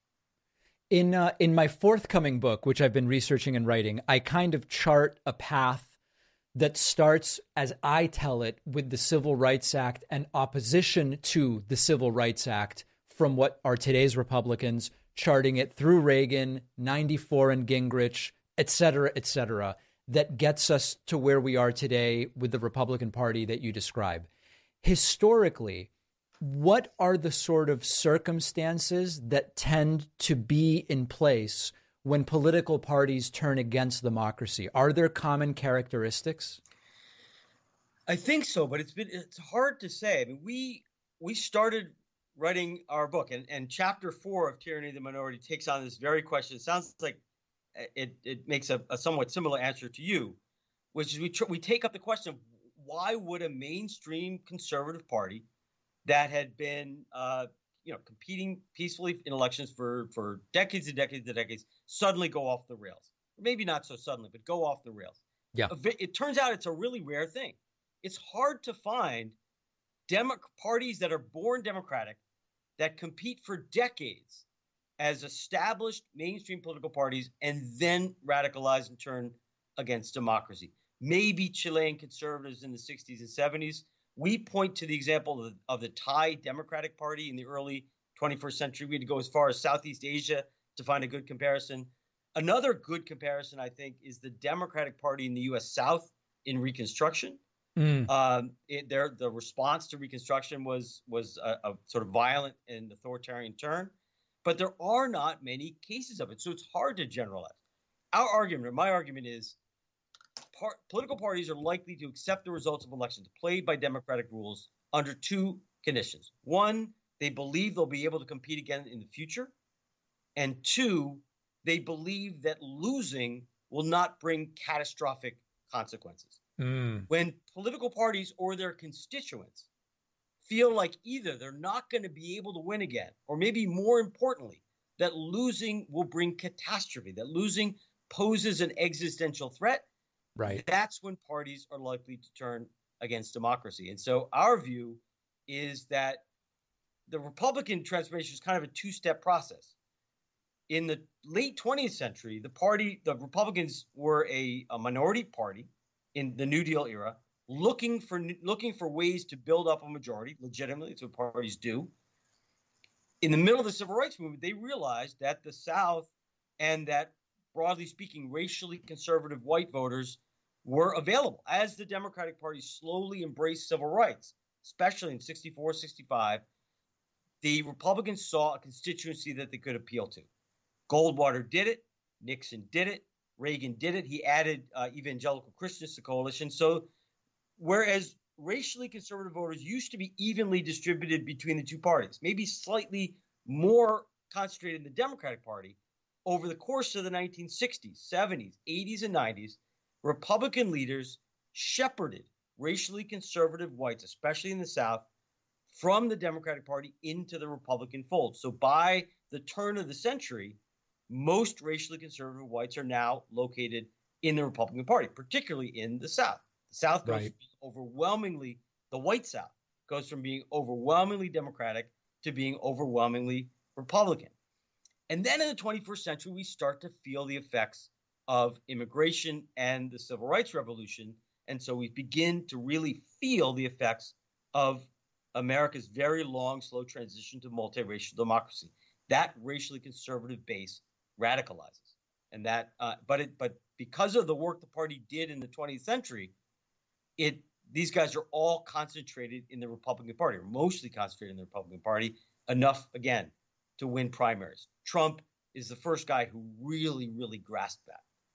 In my forthcoming book, which I've been researching and writing, I kind of chart a path that starts, as I tell it, with the Civil Rights Act and opposition to the Civil Rights Act from what are today's Republicans, charting it through Reagan, 94 and Gingrich, et cetera, that gets us to where we are today with the Republican Party that you describe. Historically, what are the sort of circumstances that tend to be in place when political parties turn against democracy? Are there common characteristics? I think so, but it's hard to say. I mean, we started writing our book, and chapter 4 of Tyranny of the Minority takes on this very question. It sounds like it makes a somewhat similar answer to you, which is we take up the question of why would a mainstream conservative party that had been competing peacefully in elections for decades and decades and decades suddenly go off the rails? Maybe not so suddenly, but go off the rails. Yeah. It turns out it's a really rare thing. It's hard to find parties that are born democratic that compete for decades as established mainstream political parties and then radicalize and turn against democracy. Maybe Chilean conservatives in the 60s and 70s. We point to the example of the Thai Democratic Party in the early 21st century. We had to go as far as Southeast Asia to find a good comparison. Another good comparison, I think, is the Democratic Party in the U.S. South in Reconstruction. The response to Reconstruction was a sort of violent and authoritarian turn, but there are not many cases of it, so it's hard to generalize. Our argument, or my argument, is political parties are likely to accept the results of elections played by democratic rules under 2 conditions. 1, they believe they'll be able to compete again in the future. And 2, they believe that losing will not bring catastrophic consequences. When political parties or their constituents feel like either they're not going to be able to win again, or maybe more importantly, that losing will bring catastrophe, that losing poses an existential threat, right, that's when parties are likely to turn against democracy. And so our view is that the Republican transformation is kind of a 2-step process. In the late 20th century, the Republicans were a minority party in the New Deal era, looking for ways to build up a majority legitimately. It's what parties do. In the middle of the Civil Rights Movement, they realized that the South and that, broadly speaking, racially conservative white voters were available. As the Democratic Party slowly embraced civil rights, especially in 64, 65, the Republicans saw a constituency that they could appeal to. Goldwater did it. Nixon did it. Reagan did it. He added evangelical Christians to coalition. So whereas racially conservative voters used to be evenly distributed between the two parties, maybe slightly more concentrated in the Democratic Party. Over the course of the 1960s, 70s, 80s, and 90s, Republican leaders shepherded racially conservative whites, especially in the South, from the Democratic Party into the Republican fold. So by the turn of the century, most racially conservative whites are now located in the Republican Party, particularly in the South. The South goes from being overwhelmingly, the white South goes from being overwhelmingly Democratic to being overwhelmingly Republican. And then in the 21st century, we start to feel the effects of immigration and the civil rights revolution. And so we begin to really feel the effects of America's very long, slow transition to multiracial democracy. That racially conservative base radicalizes. And that, but because of the work the party did in the 20th century, these guys are all concentrated in the Republican Party, or mostly concentrated in the Republican Party, enough, again, to win primaries. Trump is the first guy who really, really grasped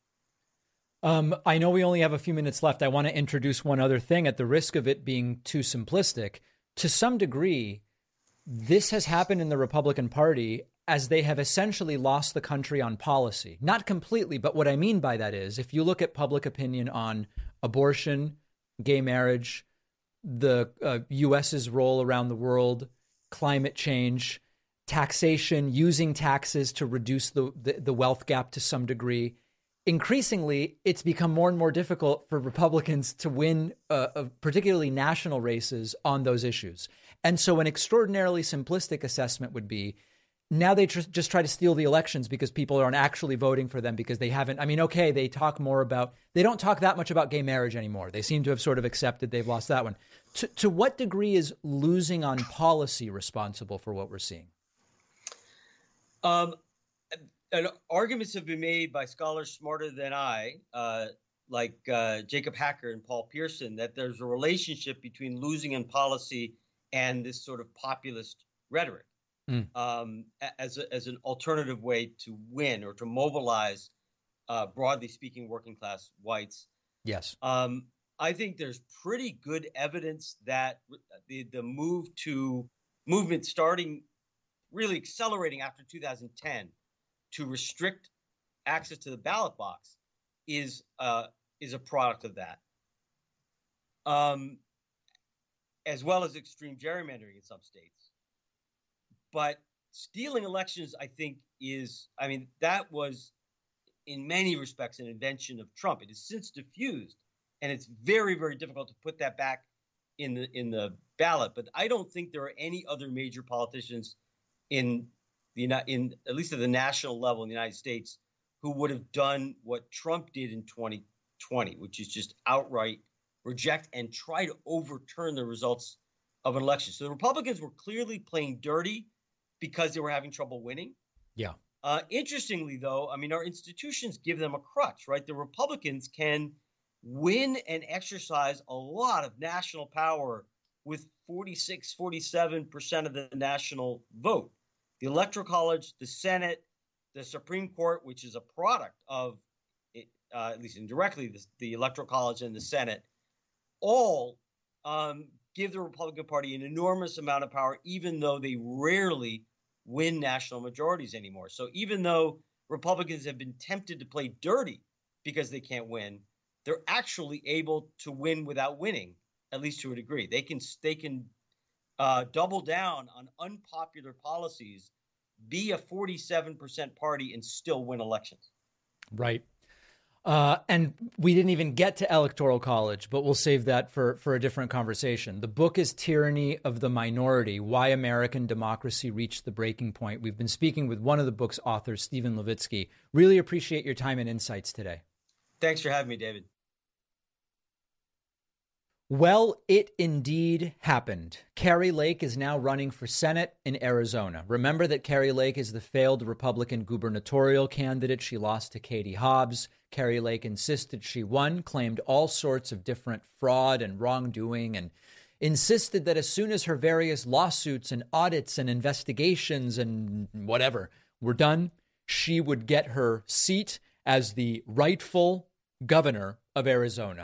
that. I know we only have a few minutes left. I want to introduce one other thing at the risk of it being too simplistic. To some degree, this has happened in the Republican Party as they have essentially lost the country on policy. Not completely, but what I mean by that is if you look at public opinion on abortion, gay marriage, the U.S.'s role around the world, climate change, taxation, using taxes to reduce the wealth gap to some degree. Increasingly, it's become more and more difficult for Republicans to win, particularly national races on those issues. And so an extraordinarily simplistic assessment would be now they just try to steal the elections because people aren't actually voting for them because they haven't. I mean, OK, they don't talk that much about gay marriage anymore. They seem to have sort of accepted they've lost that one. To what degree is losing on policy responsible for what we're seeing? And arguments have been made by scholars smarter than I, like Jacob Hacker and Paul Pearson, that there's a relationship between losing in policy and this sort of populist rhetoric as an alternative way to win or to mobilize, broadly speaking, working class whites. Yes. I think there's pretty good evidence that the movement starting really accelerating after 2010 to restrict access to the ballot box is a product of that, as well as extreme gerrymandering in some states. But stealing elections, I think, that was in many respects an invention of Trump. It has since diffused, and it's very, very difficult to put that back in the ballot. But I don't think there are any other major politicians in at least at the national level in the United States, who would have done what Trump did in 2020, which is just outright reject and try to overturn the results of an election. So the Republicans were clearly playing dirty because they were having trouble winning. Yeah. Interestingly, though, I mean, our institutions give them a crutch, right? The Republicans can win and exercise a lot of national power with 46, 47% of the national vote. The Electoral College, the Senate, the Supreme Court, which is a product of, at least indirectly, the Electoral College and the Senate, all give the Republican Party an enormous amount of power, even though they rarely win national majorities anymore. So even though Republicans have been tempted to play dirty because they can't win, they're actually able to win without winning, at least to a degree. They can double down on unpopular policies, be a 47% party, and still win elections. Right. And we didn't even get to Electoral College, but we'll save that for a different conversation. The book is Tyranny of the Minority, Why American Democracy Reached the Breaking Point. We've been speaking with one of the book's authors, Steven Levitsky. Really appreciate your time and insights today. Thanks for having me, David. Well, it indeed happened. Kari Lake is now running for Senate in Arizona. Remember that Kari Lake is the failed Republican gubernatorial candidate. She lost to Katie Hobbs. Kari Lake insisted she won, claimed all sorts of different fraud and wrongdoing, and insisted that as soon as her various lawsuits and audits and investigations and whatever were done, she would get her seat as the rightful governor of Arizona.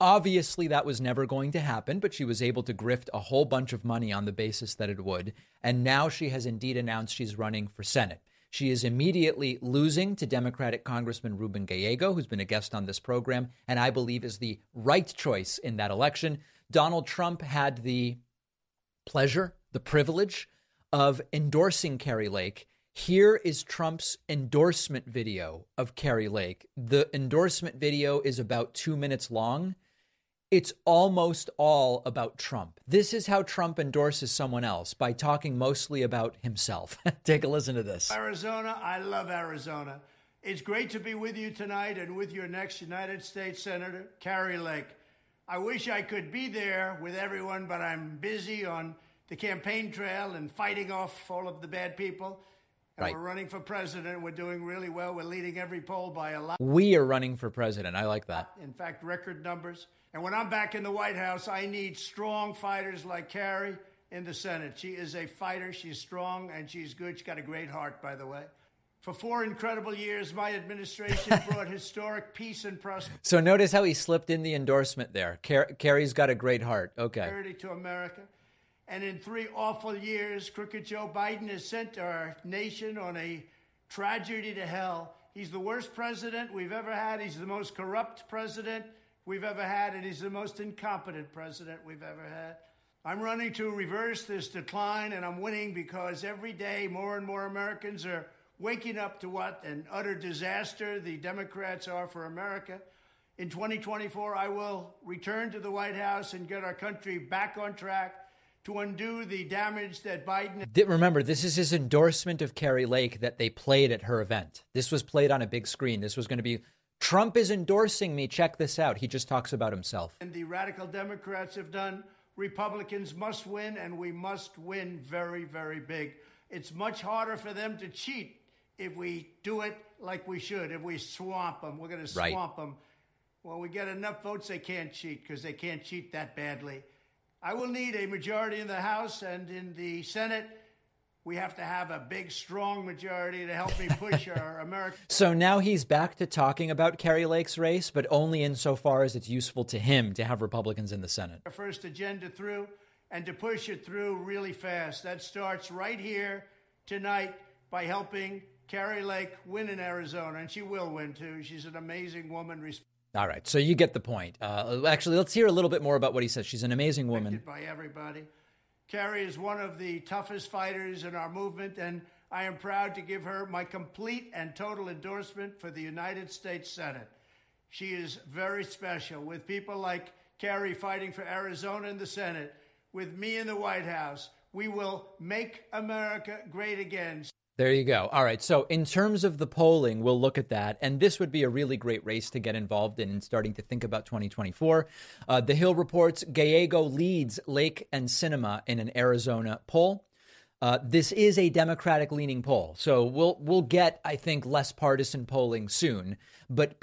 Obviously, that was never going to happen, but she was able to grift a whole bunch of money on the basis that it would. And now she has indeed announced she's running for Senate. She is immediately losing to Democratic Congressman Ruben Gallego, who's been a guest on this program, and I believe is the right choice in that election. Donald Trump had the pleasure, the privilege of endorsing Kari Lake. Here is Trump's endorsement video of Kari Lake. The endorsement video is about 2 minutes long. It's almost all about Trump. This is how Trump endorses someone else, by talking mostly about himself. Take a listen to this. Arizona, I love Arizona. It's great to be with you tonight and with your next United States Senator, Kari Lake. I wish I could be there with everyone, but I'm busy on the campaign trail and fighting off all of the bad people. And Right. We're running for president. We're doing really well. We're leading every poll by a lot. We are running for president. I like that. In fact, record numbers. And when I'm back in the White House, I need strong fighters like Kari in the Senate. She is a fighter. She's strong and she's good. She's got a great heart, by the way. For 4 incredible years, my administration brought historic peace and prosperity So notice how he slipped in the endorsement there. Kari's got a great heart. Okay. to America. And in 3 awful years, crooked Joe Biden has sent our nation on a tragedy to hell. He's the worst president we've ever had. He's the most corrupt president we've ever had, and he's the most incompetent president we've ever had. I'm running to reverse this decline, and I'm winning because every day more and more Americans are waking up to what an utter disaster the Democrats are for America. In 2024, I will return to the White House and get our country back on track to undo the damage that Biden... Remember, this is his endorsement of Kari Lake that they played at her event. This was played on a big screen. This was going to be, Trump is endorsing me. Check this out. He just talks about himself. And the radical Democrats have done. Republicans must win, and we must win very, very big. It's much harder for them to cheat if we do it like we should. If we swamp them, we're going to swamp them. When we get enough votes, they can't cheat because they can't cheat that badly. I will need a majority in the House and in the Senate. We have to have a big, strong majority to help me push our American... So now he's back to talking about Kari Lake's race, but only insofar as it's useful to him to have Republicans in the Senate. Our first agenda through and to push it through really fast. That starts right here tonight by helping Kari Lake win in Arizona, and she will win too. She's an amazing woman. All right, so you get the point. Actually, let's hear a little bit more about what he says. She's an amazing woman. By everybody. Kari is one of the toughest fighters in our movement, and I am proud to give her my complete and total endorsement for the United States Senate. She is very special. With people like Kari fighting for Arizona in the Senate, with me in the White House, we will make America great again. There you go. All right. So in terms of the polling, we'll look at that. And this would be a really great race to get involved in and starting to think about 2024. The Hill reports Gallego leads Lake and Sinema in an Arizona poll. This is a Democratic-leaning poll. So we'll get, I think, less partisan polling soon. But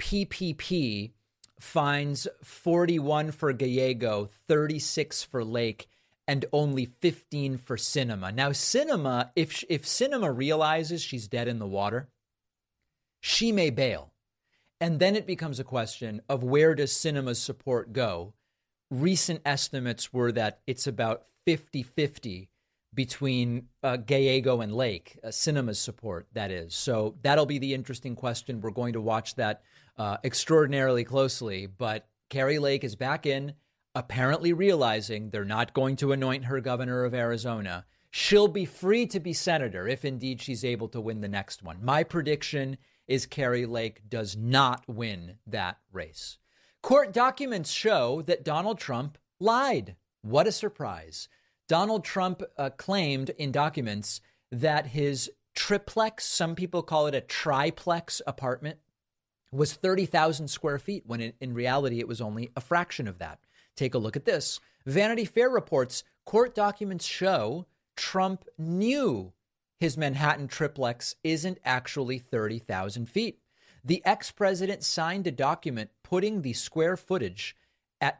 PPP finds 41 for Gallego, 36 for Lake, and only 15 for Sinema. Now, Sinema, if Sinema realizes she's dead in the water, she may bail. And then it becomes a question of where does Sinema's support go? Recent estimates were that it's about 50-50 between Gallego and Lake, Sinema's support, that is. So that'll be the interesting question. We're going to watch that extraordinarily closely. But Kari Lake is back in, apparently realizing they're not going to anoint her governor of Arizona. She'll be free to be senator if indeed she's able to win the next one. My prediction is Kari Lake does not win that race. Court documents show that Donald Trump lied. What a surprise. Donald Trump claimed in documents that his triplex, some people call it a triplex apartment, was 30,000 square feet, when in reality it was only a fraction of that. Take a look at this. Vanity Fair reports court documents show Trump knew his Manhattan triplex isn't actually 30,000 feet. The ex-president signed a document putting the square footage at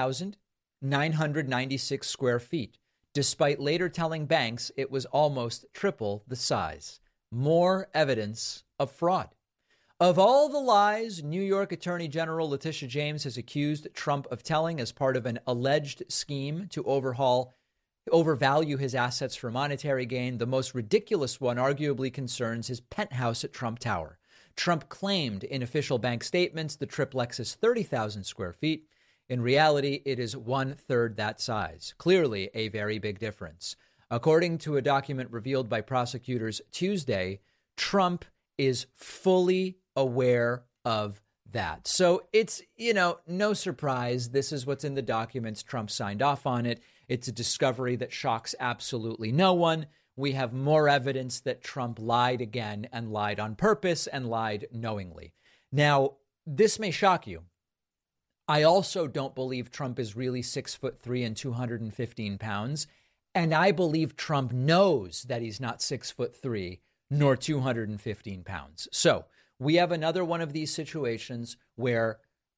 10,996 square feet, despite later telling banks it was almost triple the size. More evidence of fraud. Of all the lies New York Attorney General Letitia James has accused Trump of telling as part of an alleged scheme to overvalue his assets for monetary gain, the most ridiculous one arguably concerns his penthouse at Trump Tower. Trump claimed in official bank statements the triplex is 30,000 square feet. In reality, it is 1/3 that size. Clearly a very big difference. According to a document revealed by prosecutors Tuesday, Trump is fully aware of that. So it's, no surprise. This is what's in the documents. Trump signed off on it. It's a discovery that shocks absolutely no one. We have more evidence that Trump lied again and lied on purpose and lied knowingly. Now, this may shock you. I also don't believe Trump is really 6'3" and 215 pounds. And I believe Trump knows that he's not 6'3" nor 215 pounds. So we have another one of these situations where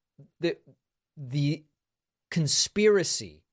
the conspiracy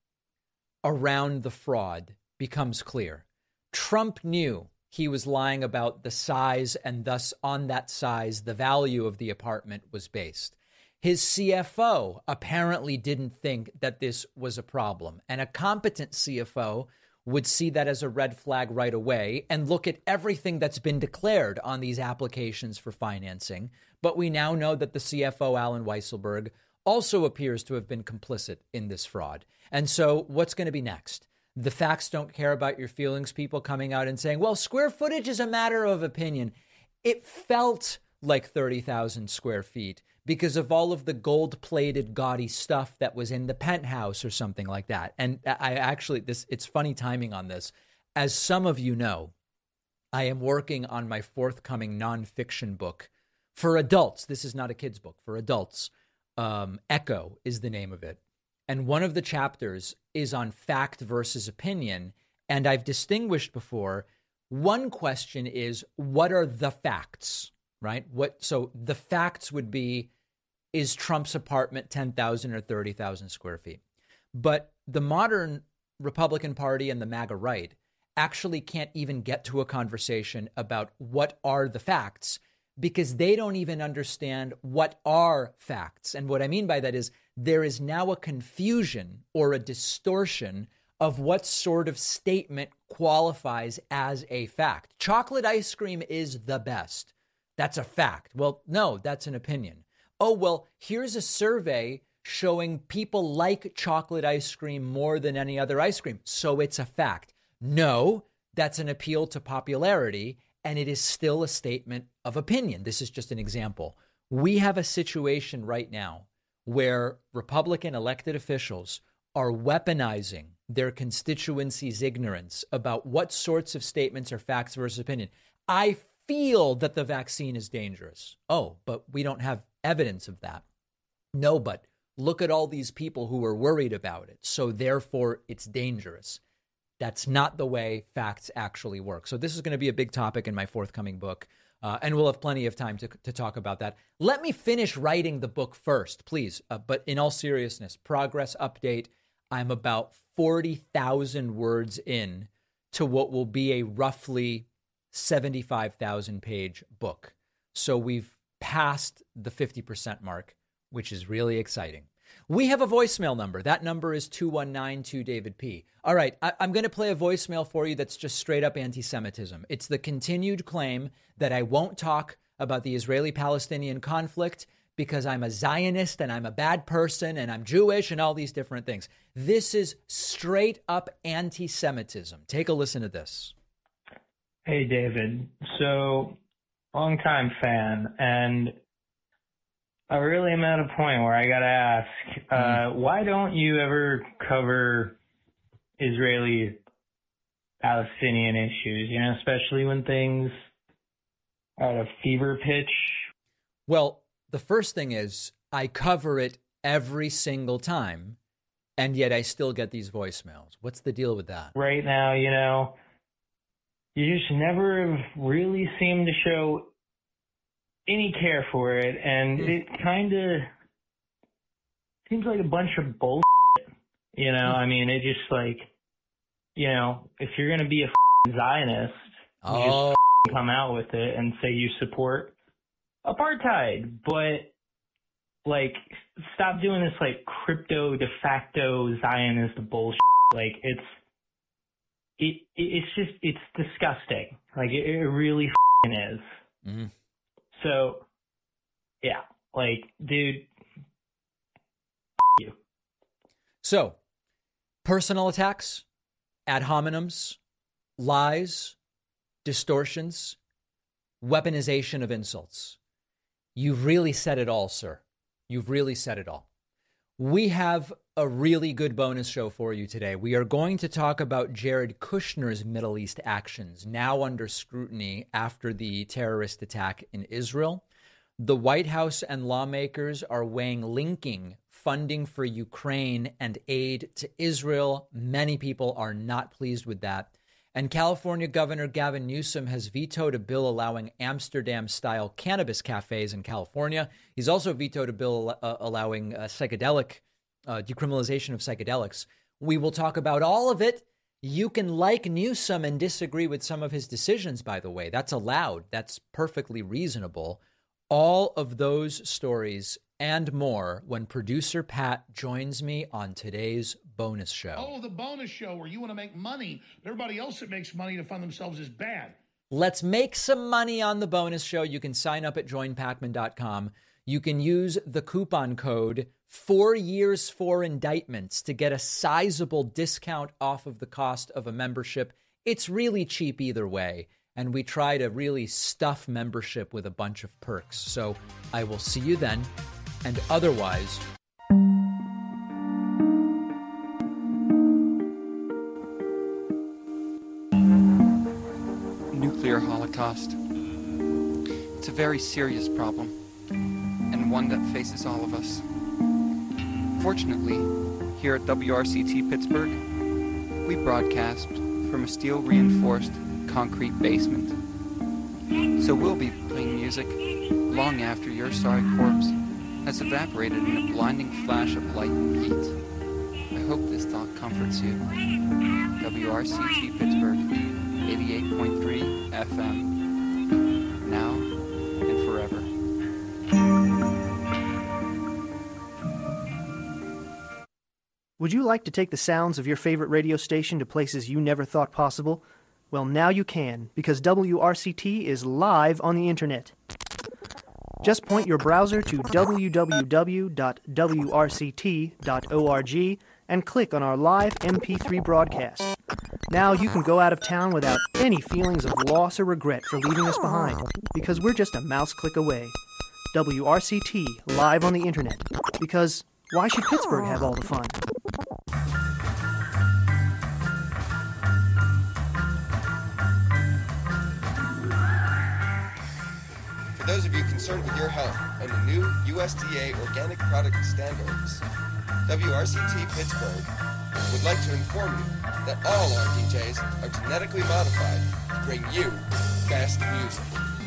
around the fraud becomes clear. Trump knew he was lying about the size, and thus on that size, the value of the apartment was based. His CFO apparently didn't think that this was a problem, and a competent CFO would see that as a red flag right away and look at everything that's been declared on these applications for financing. But we now know that the CFO, Alan Weisselberg, also appears to have been complicit in this fraud. And so what's going to be next? The facts don't care about your feelings, people coming out and saying, well, square footage is a matter of opinion. It felt like 30,000 square feet because of all of the gold-plated gaudy stuff that was in the penthouse or something like that. And it's funny timing on this. As some of you know, I am working on my forthcoming nonfiction book for adults. This is not a kid's book, for adults. Echo is the name of it. And one of the chapters is on fact versus opinion. And I've distinguished before, one question is, what are the facts, right? So the facts would be, is Trump's apartment 10,000 or 30,000 square feet? But the modern Republican Party and the MAGA right actually can't even get to a conversation about what are the facts because they don't even understand what are facts. And what I mean by that is there is now a confusion or a distortion of what sort of statement qualifies as a fact. Chocolate ice cream is the best. That's a fact. Well, no, that's an opinion. Oh, well, here's a survey showing people like chocolate ice cream more than any other ice cream. So it's a fact. No, that's an appeal to popularity, and it is still a statement of opinion. This is just an example. We have a situation right now where Republican elected officials are weaponizing their constituency's ignorance about what sorts of statements are facts versus opinion. I feel that the vaccine is dangerous. Oh, but we don't have evidence of that. No, but look at all these people who are worried about it. So therefore, it's dangerous. That's not the way facts actually work. So this is going to be a big topic in my forthcoming book. And we'll have plenty of time to talk about that. Let me finish writing the book first, please. But in all seriousness, progress update. I'm about 40,000 words in to what will be a roughly 75,000 page book. So we've passed the 50% mark, which is really exciting. We have a voicemail number. That number is 219-2-DAVID-P. All right, I'm going to play a voicemail for you that's just straight up anti-Semitism. It's the continued claim that I won't talk about the Israeli-Palestinian conflict because I'm a Zionist and I'm a bad person and I'm Jewish and all these different things. This is straight up anti-Semitism. Take a listen to this. Hey, David. So, long-time fan, and I really am at a point where I got to ask, why don't you ever cover Israeli-Palestinian issues, especially when things are at a fever pitch? Well, the first thing is I cover it every single time, and yet I still get these voicemails. What's the deal with that? Right now, you just never really seem to show any care for it, and it kind of seems like a bunch of bullshit, I mean, it just if you're going to be a Zionist, you just come out with it and say you support apartheid, but like stop doing this like crypto de facto Zionist bullshit. Like it's disgusting. Like it really is. Mm-hmm. So yeah, like dude, you. So personal attacks, ad hominems, lies, distortions, weaponization of insults. You've really said it all, sir. You've really said it all. We have a really good bonus show for you today. We are going to talk about Jared Kushner's Middle East actions, now under scrutiny after the terrorist attack in Israel. The White House and lawmakers are linking funding for Ukraine and aid to Israel. Many people are not pleased with that. And California Governor Gavin Newsom has vetoed a bill allowing Amsterdam-style cannabis cafes in California. He's also vetoed a bill allowing decriminalization of psychedelics. We will talk about all of it. You can like Newsom and disagree with some of his decisions, by the way. That's allowed. That's perfectly reasonable. All of those stories and more when producer Pat joins me on today's bonus show. Oh, the bonus show where you want to make money. Everybody else that makes money to fund themselves is bad. Let's make some money on the bonus show. You can sign up at joinpacman.com. You can use the coupon code 4 years for indictments to get a sizable discount off of the cost of a membership. It's really cheap either way. And we try to really stuff membership with a bunch of perks. So I will see you then. And otherwise, nuclear holocaust. It's a very serious problem, and one that faces all of us. Fortunately, here at WRCT Pittsburgh, we broadcast from a steel-reinforced concrete basement. So we'll be playing music long after your sorry corpse has evaporated in a blinding flash of light and heat. I hope this thought comforts you. WRCT Pittsburgh, 88.3 FM. Now and forever. Would you like to take the sounds of your favorite radio station to places you never thought possible? Well, now you can, because WRCT is live on the internet. Just point your browser to www.wrct.org and click on our live MP3 broadcast. Now you can go out of town without any feelings of loss or regret for leaving us behind, because we're just a mouse click away. WRCT, live on the internet. Because why should Pittsburgh have all the fun? For those of you concerned with your health and the new USDA organic product standards, WRCT Pittsburgh would like to inform you that all our DJs are genetically modified to bring you best music.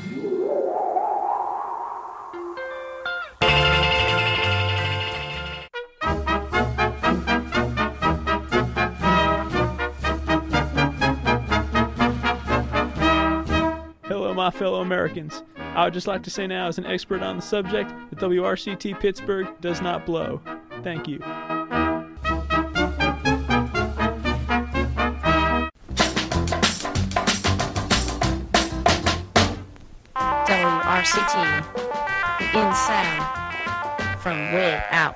Hello, my fellow Americans. I would just like to say now, as an expert on the subject, that WRCT Pittsburgh does not blow. Thank you. WRCT, in sound, from way out.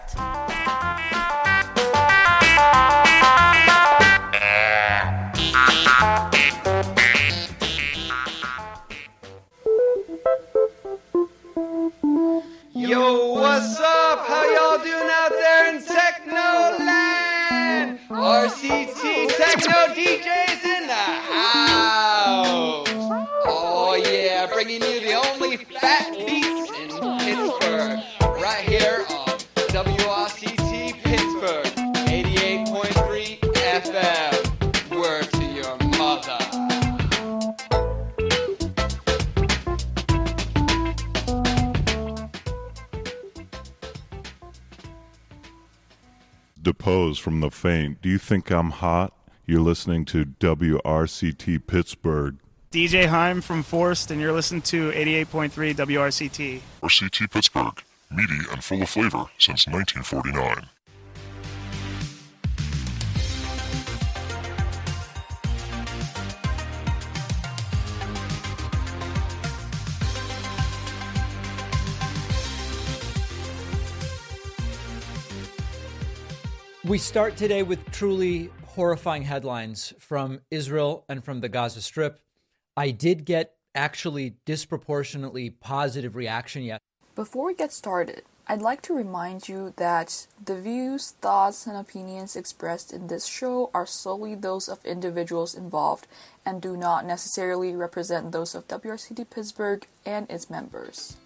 Yo, what's up? How y'all doing out there in Technoland? RCT Techno DJs in the house. Oh yeah, bringing you the only fat beats in Pittsburgh. Right here on WRCT Pittsburgh, 88.3 FM. Word to your mother. Depose from the faint. Do you think I'm hot? You're listening to WRCT Pittsburgh. DJ Heim from Forced, and you're listening to 88.3 WRCT. RCT Pittsburgh, meaty and full of flavor since 1949. We start today with truly horrifying headlines from Israel and from the Gaza Strip. I did get actually disproportionately positive reaction yet. Before we get started, I'd like to remind you that the views, thoughts, and opinions expressed in this show are solely those of individuals involved and do not necessarily represent those of WRCT Pittsburgh and its members.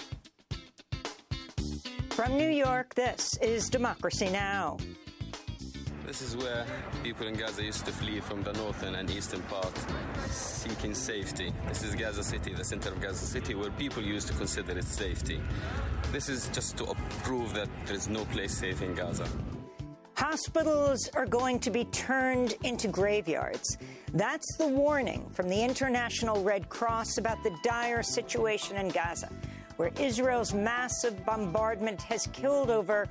From New York, this is Democracy Now! This is where people in Gaza used to flee from the northern and eastern part, seeking safety. This is Gaza City, the center of Gaza City, where people used to consider it safety. This is just to prove that there is no place safe in Gaza. Hospitals are going to be turned into graveyards. That's the warning from the International Red Cross about the dire situation in Gaza, where Israel's massive bombardment has killed over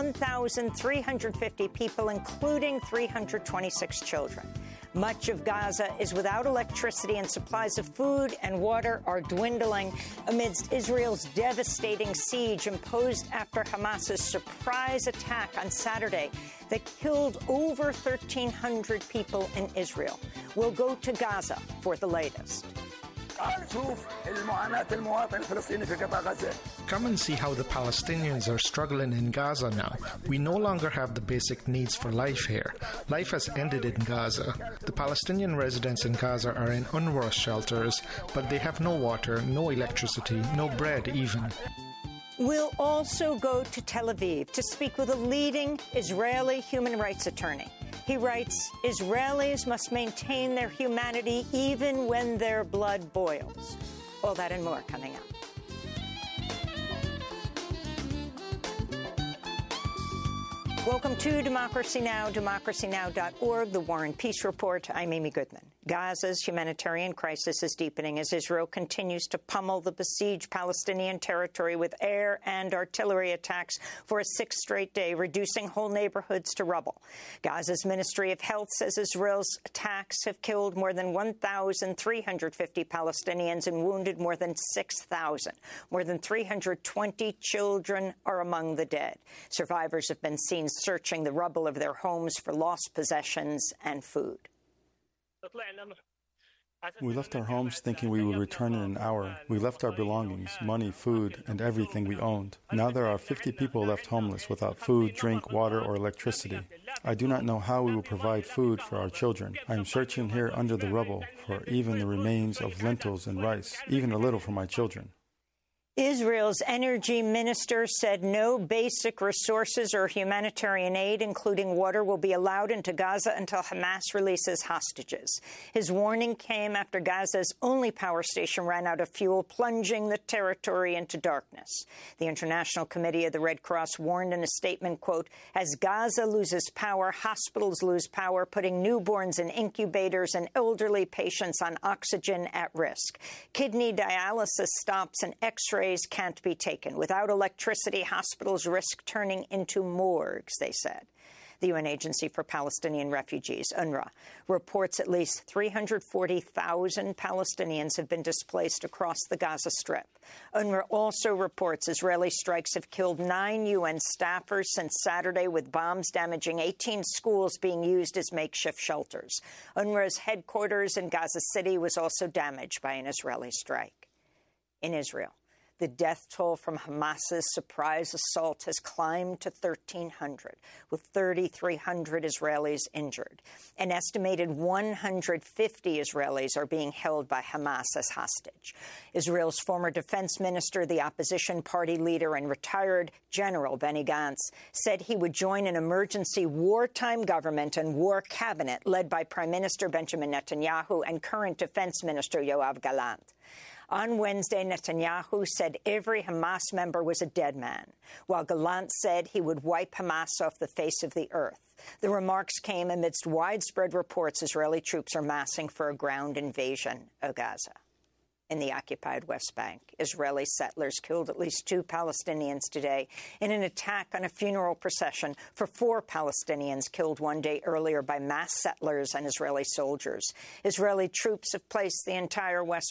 1,350 people, including 326 children. Much of Gaza is without electricity, and supplies of food and water are dwindling amidst Israel's devastating siege imposed after Hamas's surprise attack on Saturday that killed over 1,300 people in Israel. We'll go to Gaza for the latest. Come and see how the Palestinians are struggling in Gaza now. We no longer have the basic needs for life here. Life has ended in Gaza. The Palestinian residents in Gaza are in UNRWA shelters, but they have no water, no electricity, no bread even. We'll also go to Tel Aviv to speak with a leading Israeli human rights attorney. He writes, Israelis must maintain their humanity even when their blood boils. All that and more coming up. Welcome to Democracy Now!, democracynow.org, the War and Peace Report. I'm Amy Goodman. Gaza's humanitarian crisis is deepening as Israel continues to pummel the besieged Palestinian territory with air and artillery attacks for a sixth straight day, reducing whole neighborhoods to rubble. Gaza's Ministry of Health says Israel's attacks have killed more than 1,350 Palestinians and wounded more than 6,000. More than 320 children are among the dead. Survivors have been seen searching the rubble of their homes for lost possessions and food. We left our homes thinking we would return in an hour. We left our belongings, money, food, and everything we owned. Now there are 50 people left homeless without food, drink, water, or electricity. I do not know how we will provide food for our children. I am searching here under the rubble for even the remains of lentils and rice, even a little for my children. Israel's energy minister said no basic resources or humanitarian aid, including water, will be allowed into Gaza until Hamas releases hostages. His warning came after Gaza's only power station ran out of fuel, plunging the territory into darkness. The International Committee of the Red Cross warned in a statement, quote, as Gaza loses power, hospitals lose power, putting newborns in incubators and elderly patients on oxygen at risk. Kidney dialysis stops and X-ray can't be taken. Without electricity, hospitals risk turning into morgues, they said. The UN Agency for Palestinian Refugees, UNRWA, reports at least 340,000 Palestinians have been displaced across the Gaza Strip. UNRWA also reports Israeli strikes have killed 9 UN staffers since Saturday, with bombs damaging 18 schools being used as makeshift shelters. UNRWA's headquarters in Gaza City was also damaged by an Israeli strike. In Israel, the death toll from Hamas's surprise assault has climbed to 1,300, with 3,300 Israelis injured. An estimated 150 Israelis are being held by Hamas as hostage. Israel's former defense minister, the opposition party leader and retired General Benny Gantz, said he would join an emergency wartime government and war cabinet led by Prime Minister Benjamin Netanyahu and current Defense Minister Yoav Gallant. On Wednesday, Netanyahu said every Hamas member was a dead man, while Gallant said he would wipe Hamas off the face of the earth. The remarks came amidst widespread reports Israeli troops are massing for a ground invasion of Gaza. In the occupied West Bank, Israeli settlers killed at least 2 Palestinians today in an attack on a funeral procession for 4 Palestinians killed one day earlier by mass settlers and Israeli soldiers. Israeli troops have placed the entire West